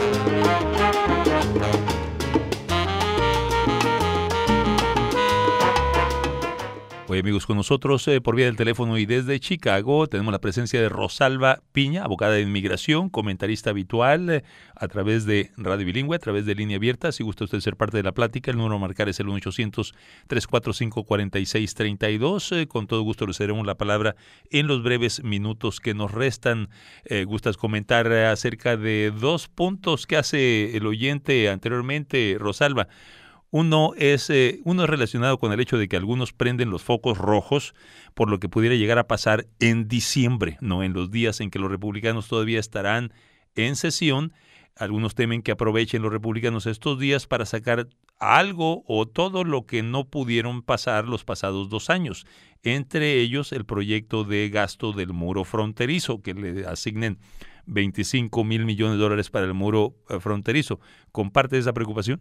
Hoy, amigos, con nosotros eh, por vía del teléfono y desde Chicago tenemos la presencia de Rosalba Piña, abogada de inmigración, comentarista habitual eh, a través de Radio Bilingüe, a través de Línea Abierta. Si gusta usted ser parte de la plática, el número a marcar es el uno ochocientos, tres cuatro cinco, cuatro seis tres dos. Eh, con todo gusto le cederemos la palabra en los breves minutos que nos restan. Eh, ¿Gustas comentar eh, acerca de dos puntos que hace el oyente anteriormente, Rosalba? Uno es, eh, uno es relacionado con el hecho de que algunos prenden los focos rojos por lo que pudiera llegar a pasar en diciembre, no en los días en que los republicanos todavía estarán en sesión. Algunos temen que aprovechen los republicanos estos días para sacar algo o todo lo que no pudieron pasar los pasados dos años, entre ellos el proyecto de gasto del muro fronterizo, que le asignen veinticinco mil millones de dólares para el muro fronterizo. ¿Comparte esa preocupación?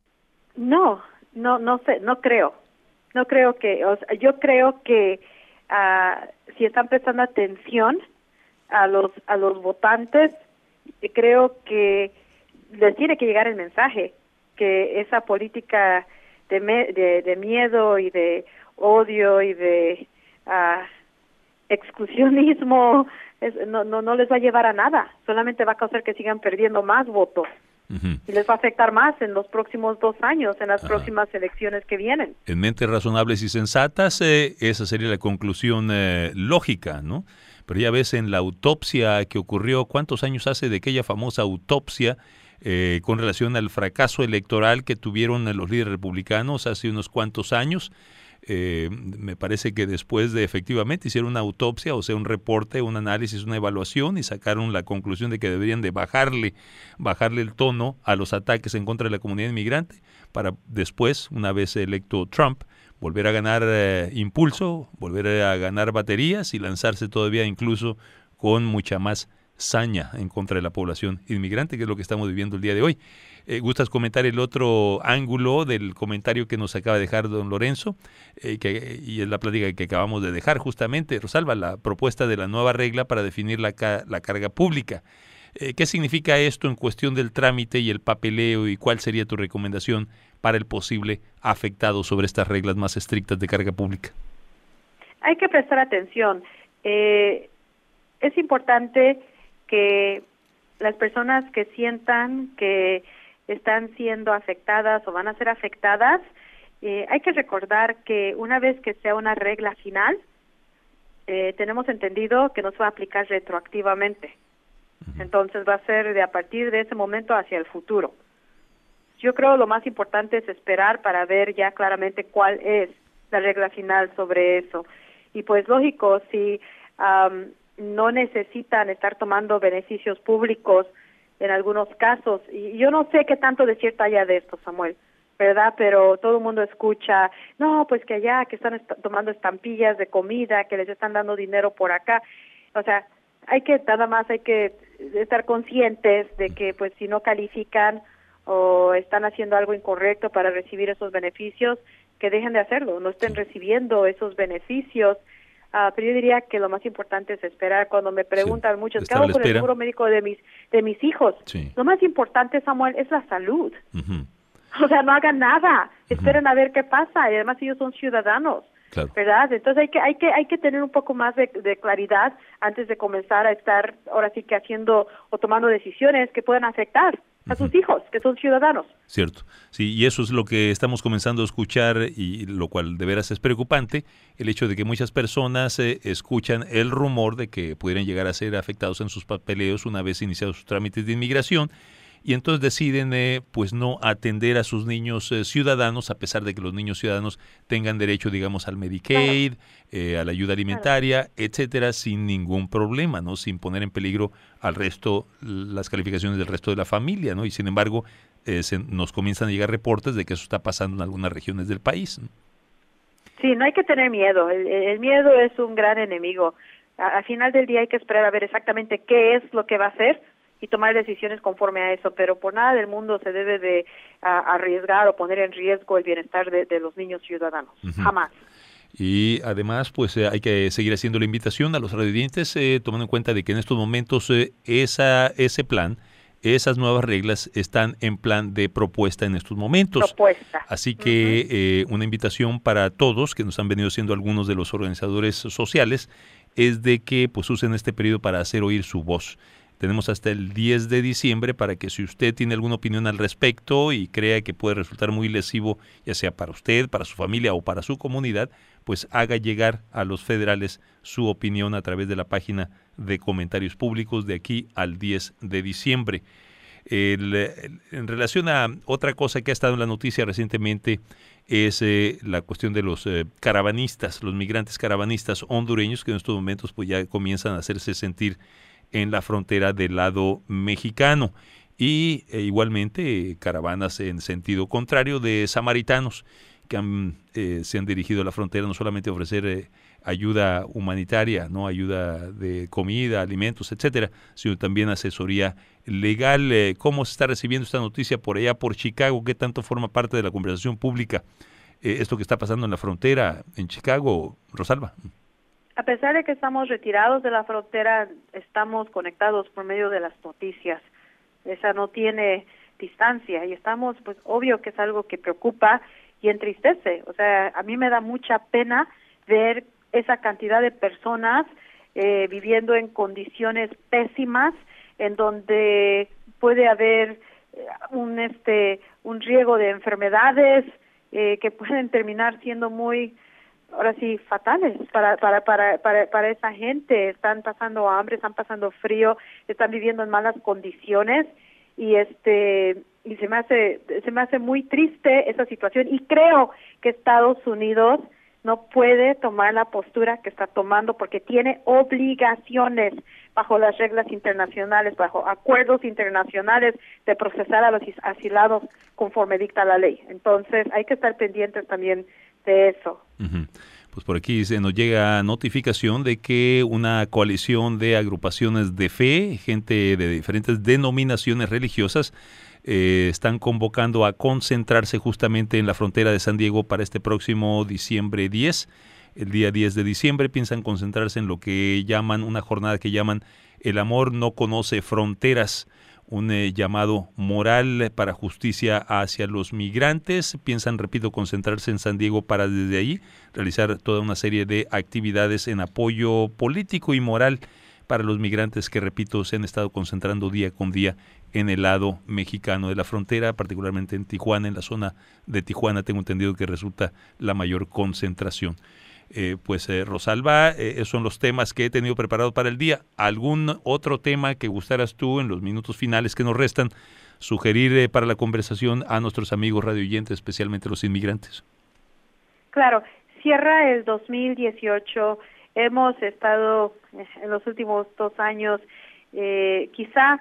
No, no, no sé, no creo, no creo que, o sea, yo creo que uh, si están prestando atención a los a los votantes, creo que les tiene que llegar el mensaje que esa política de me, de, de miedo y de odio y de uh, exclusionismo es, no, no no les va a llevar a nada, solamente va a causar que sigan perdiendo más votos. Uh-huh. Y les va a afectar más en los próximos dos años, en las uh-huh. próximas elecciones que vienen. En mentes razonables y sensatas, eh, esa sería la conclusión eh, lógica, ¿no? Pero ya ves, en la autopsia que ocurrió, ¿cuántos años hace de aquella famosa autopsia eh, con relación al fracaso electoral que tuvieron los líderes republicanos hace unos cuantos años? Eh, me parece que después de efectivamente hicieron una autopsia, o sea, un reporte, un análisis, una evaluación y sacaron la conclusión de que deberían de bajarle, bajarle el tono a los ataques en contra de la comunidad inmigrante para después, una vez electo Trump, volver a ganar eh, impulso, volver a ganar baterías y lanzarse todavía incluso con mucha más saña en contra de la población inmigrante, que es lo que estamos viviendo el día de hoy. Eh, ¿Gustas comentar el otro ángulo del comentario que nos acaba de dejar don Lorenzo? Eh, que, y es la plática que acabamos de dejar justamente, Rosalba, la propuesta de la nueva regla para definir la, ca- la carga pública. Eh, ¿Qué significa esto en cuestión del trámite y el papeleo y cuál sería tu recomendación para el posible afectado sobre estas reglas más estrictas de carga pública? Hay que prestar atención. Eh, es importante que las personas que sientan que están siendo afectadas o van a ser afectadas, eh, hay que recordar que una vez que sea una regla final, eh, tenemos entendido que no se va a aplicar retroactivamente. Entonces va a ser de a partir de ese momento hacia el futuro. Yo creo lo más importante es esperar para ver ya claramente cuál es la regla final sobre eso. Y pues lógico, si um, no necesitan estar tomando beneficios públicos en algunos casos, y yo no sé qué tanto de cierto haya de esto, Samuel, ¿verdad? Pero todo el mundo escucha, no, pues que allá, que están est- tomando estampillas de comida, que les están dando dinero por acá. O sea, hay que, nada más hay que estar conscientes de que, pues, si no califican o están haciendo algo incorrecto para recibir esos beneficios, que dejen de hacerlo, no estén recibiendo esos beneficios. Uh, pero yo diría que lo más importante es esperar. Cuando me preguntan sí, muchos, ¿qué hago con el seguro médico de mis de mis hijos? Sí. Lo más importante, Samuel, es la salud. Uh-huh. O sea, no hagan nada. Uh-huh. Esperen a ver qué pasa. Y además ellos son ciudadanos. claro. ¿verdad? Entonces hay que hay que hay que tener un poco más de, de claridad antes de comenzar a estar ahora sí que haciendo o tomando decisiones que puedan afectar a sus hijos, que son ciudadanos. Cierto, sí, y eso es lo que estamos comenzando a escuchar, y lo cual de veras es preocupante, el hecho de que muchas personas eh, escuchan el rumor de que pudieran llegar a ser afectados en sus papeleos una vez iniciados sus trámites de inmigración, y entonces deciden eh, pues no atender a sus niños eh, ciudadanos, a pesar de que los niños ciudadanos tengan derecho, digamos, al Medicaid, claro. eh, a la ayuda alimentaria, claro. etcétera, sin ningún problema, ¿no? Sin poner en peligro al resto, las calificaciones del resto de la familia, ¿no? Y sin embargo, eh, se, nos comienzan a llegar reportes de que eso está pasando en algunas regiones del país, ¿no? Sí, no hay que tener miedo. El, el miedo es un gran enemigo. A, al final del día hay que esperar a ver exactamente qué es lo que va a hacer y tomar decisiones conforme a eso, pero por nada del mundo se debe de a, arriesgar o poner en riesgo el bienestar de, de los niños ciudadanos, uh-huh. jamás. Y además, pues eh, hay que seguir haciendo la invitación a los radioyentes, eh, tomando en cuenta de que en estos momentos eh, esa ese plan, esas nuevas reglas están en plan de propuesta en estos momentos. Propuesta. Así que uh-huh. eh, una invitación para todos, que nos han venido siendo algunos de los organizadores sociales, es de que pues usen este periodo para hacer oír su voz. Tenemos hasta el diez de diciembre para que, si usted tiene alguna opinión al respecto y crea que puede resultar muy lesivo, ya sea para usted, para su familia o para su comunidad, pues haga llegar a los federales su opinión a través de la página de comentarios públicos de aquí al diez de diciembre. El, el, en relación a otra cosa que ha estado en la noticia recientemente es eh, la cuestión de los eh, caravanistas, los migrantes caravanistas hondureños, que en estos momentos pues ya comienzan a hacerse sentir en la frontera del lado mexicano, y eh, igualmente eh, caravanas en sentido contrario de samaritanos que han, eh, se han dirigido a la frontera no solamente a ofrecer eh, ayuda humanitaria, no ayuda de comida, alimentos, etcétera, sino también asesoría legal. Eh, ¿Cómo se está recibiendo esta noticia por allá, por Chicago? ¿Qué tanto forma parte de la conversación pública eh, esto que está pasando en la frontera en Chicago, Rosalba? A pesar de que estamos retirados de la frontera, estamos conectados por medio de las noticias. Esa no tiene distancia y estamos, pues obvio que es algo que preocupa y entristece. O sea, a mí me da mucha pena ver esa cantidad de personas eh, viviendo en condiciones pésimas, en donde puede haber un este un riesgo de enfermedades eh, que pueden terminar siendo muy ahora sí fatales para para para para para esa gente. Están pasando hambre, están pasando frío, están viviendo en malas condiciones y este y se me hace se me hace muy triste esa situación, y creo que Estados Unidos no puede tomar la postura que está tomando porque tiene obligaciones bajo las reglas internacionales, bajo acuerdos internacionales de procesar a los asilados conforme dicta la ley. Entonces hay que estar pendientes también de eso. Uh-huh. Pues por aquí se nos llega notificación de que una coalición de agrupaciones de fe, gente de diferentes denominaciones religiosas, eh, están convocando a concentrarse justamente en la frontera de San Diego para este próximo diciembre diez. El día diez de diciembre piensan concentrarse en lo que llaman, una jornada que llaman El amor no conoce fronteras, un eh, llamado moral para justicia hacia los migrantes. Piensan, repito, concentrarse en San Diego para desde ahí realizar toda una serie de actividades en apoyo político y moral para los migrantes que, repito, se han estado concentrando día con día en el lado mexicano de la frontera, particularmente en Tijuana, en la zona de Tijuana, tengo entendido que resulta la mayor concentración. Eh, pues eh, Rosalba, eh, esos son los temas que he tenido preparados para el día. ¿Algún otro tema que gustaras tú en los minutos finales que nos restan sugerir eh, para la conversación a nuestros amigos radioyentes, especialmente los inmigrantes? Claro, cierra el dos mil dieciocho, hemos estado en los últimos dos años eh, quizá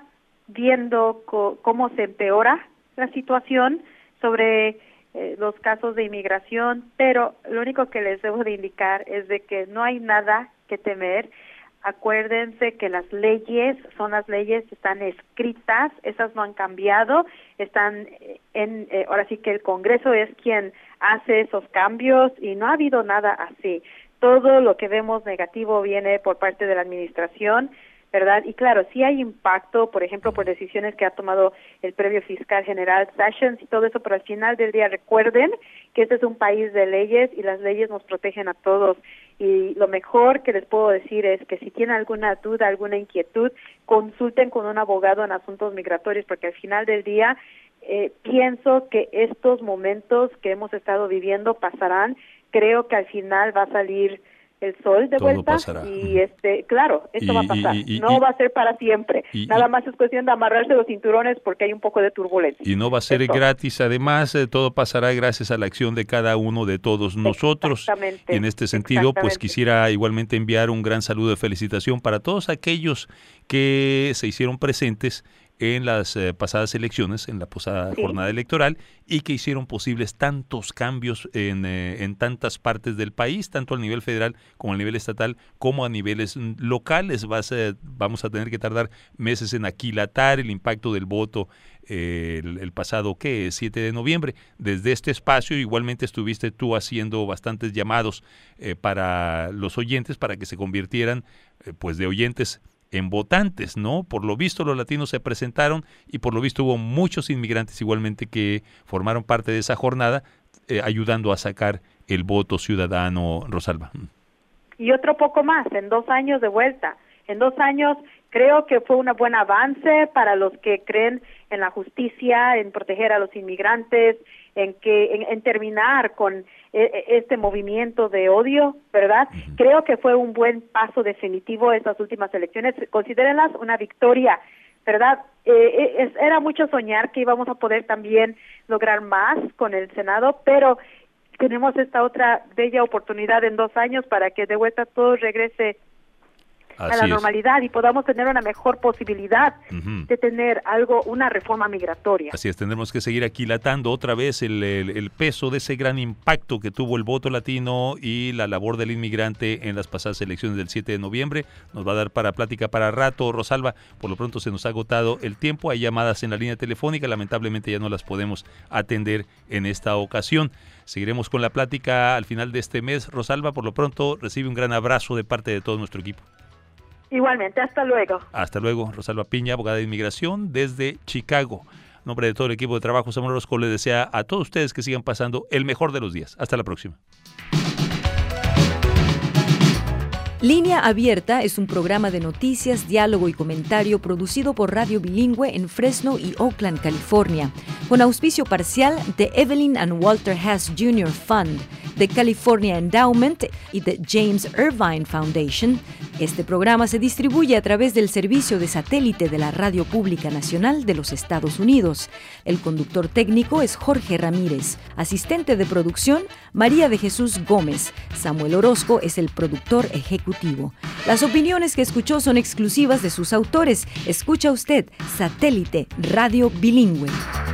viendo co- cómo se empeora la situación sobre Eh, los casos de inmigración, pero lo único que les debo de indicar es de que no hay nada que temer. Acuérdense que las leyes son las leyes, están escritas, esas no han cambiado, están en, eh, ahora sí que el Congreso es quien hace esos cambios y no ha habido nada así. Todo lo que vemos negativo viene por parte de la administración. ¿verdad? Y claro, sí hay impacto, por ejemplo, por decisiones que ha tomado el previo fiscal general Sessions y todo eso, pero al final del día recuerden que este es un país de leyes y las leyes nos protegen a todos. Y lo mejor que les puedo decir es que si tienen alguna duda, alguna inquietud, consulten con un abogado en asuntos migratorios, porque al final del día eh, pienso que estos momentos que hemos estado viviendo pasarán. Creo que al final va a salir el sol de Todo vuelta pasará. y este claro, esto Y- va a pasar, y- y- no y- va a ser para siempre, y- nada y- más es cuestión de amarrarse los cinturones porque hay un poco de turbulencia. Y no va a ser Eso. gratis, además eh, todo pasará gracias a la acción de cada uno de todos nosotros. Exactamente, Y en este sentido, pues exactamente. quisiera igualmente enviar un gran saludo de felicitación para todos aquellos que se hicieron presentes en las eh, pasadas elecciones, en la pasada Sí. jornada electoral, y que hicieron posibles tantos cambios en, eh, en tantas partes del país, tanto a nivel federal como a nivel estatal, como a niveles mm, locales. Vas a- vamos a tener que tardar meses en aquilatar el impacto del voto eh, el, el pasado, ¿qué? siete de noviembre. Desde este espacio igualmente estuviste tú haciendo bastantes llamados eh, para los oyentes, para que se convirtieran eh, pues de oyentes en votantes, ¿no? Por lo visto los latinos se presentaron y por lo visto hubo muchos inmigrantes igualmente que formaron parte de esa jornada eh, ayudando a sacar el voto ciudadano, Rosalba. Y otro poco más, en dos años de vuelta. En dos años creo que fue un buen avance para los que creen en la justicia, en proteger a los inmigrantes, en que en, en terminar con eh, este movimiento de odio, ¿verdad? Uh-huh. Creo que fue un buen paso definitivo estas últimas elecciones. Considérenlas una victoria, ¿verdad? Eh, es, era mucho soñar que íbamos a poder también lograr más con el Senado, pero tenemos esta otra bella oportunidad en dos años para que de vuelta todo regrese Así a la es. normalidad y podamos tener una mejor posibilidad uh-huh. de tener algo, una reforma migratoria. Así es, tendremos que seguir aquilatando otra vez el, el, el peso de ese gran impacto que tuvo el voto latino y la labor del inmigrante en las pasadas elecciones del siete de noviembre. Nos va a dar para plática para rato, Rosalba. Por lo pronto se nos ha agotado el tiempo. Hay llamadas en la línea telefónica, lamentablemente ya no las podemos atender en esta ocasión. Seguiremos con la plática al final de este mes. Rosalba, por lo pronto recibe un gran abrazo de parte de todo nuestro equipo. Igualmente, hasta luego. Hasta luego, Rosalba Piña, abogada de inmigración desde Chicago. En nombre de todo el equipo de trabajo, Samuel Orozco les desea a todos ustedes que sigan pasando el mejor de los días. Hasta la próxima. Línea Abierta es un programa de noticias, diálogo y comentario producido por Radio Bilingüe en Fresno y Oakland, California, con auspicio parcial de Evelyn and Walter Hess junior Fund, de California Endowment y de James Irvine Foundation. Este programa se distribuye a través del servicio de satélite de la Radio Pública Nacional de los Estados Unidos. El conductor técnico es Jorge Ramírez, asistente de producción María de Jesús Gómez. Samuel Orozco es el productor ejecutivo. Las opiniones que escuchó son exclusivas de sus autores. Escucha usted Satélite Radio Bilingüe.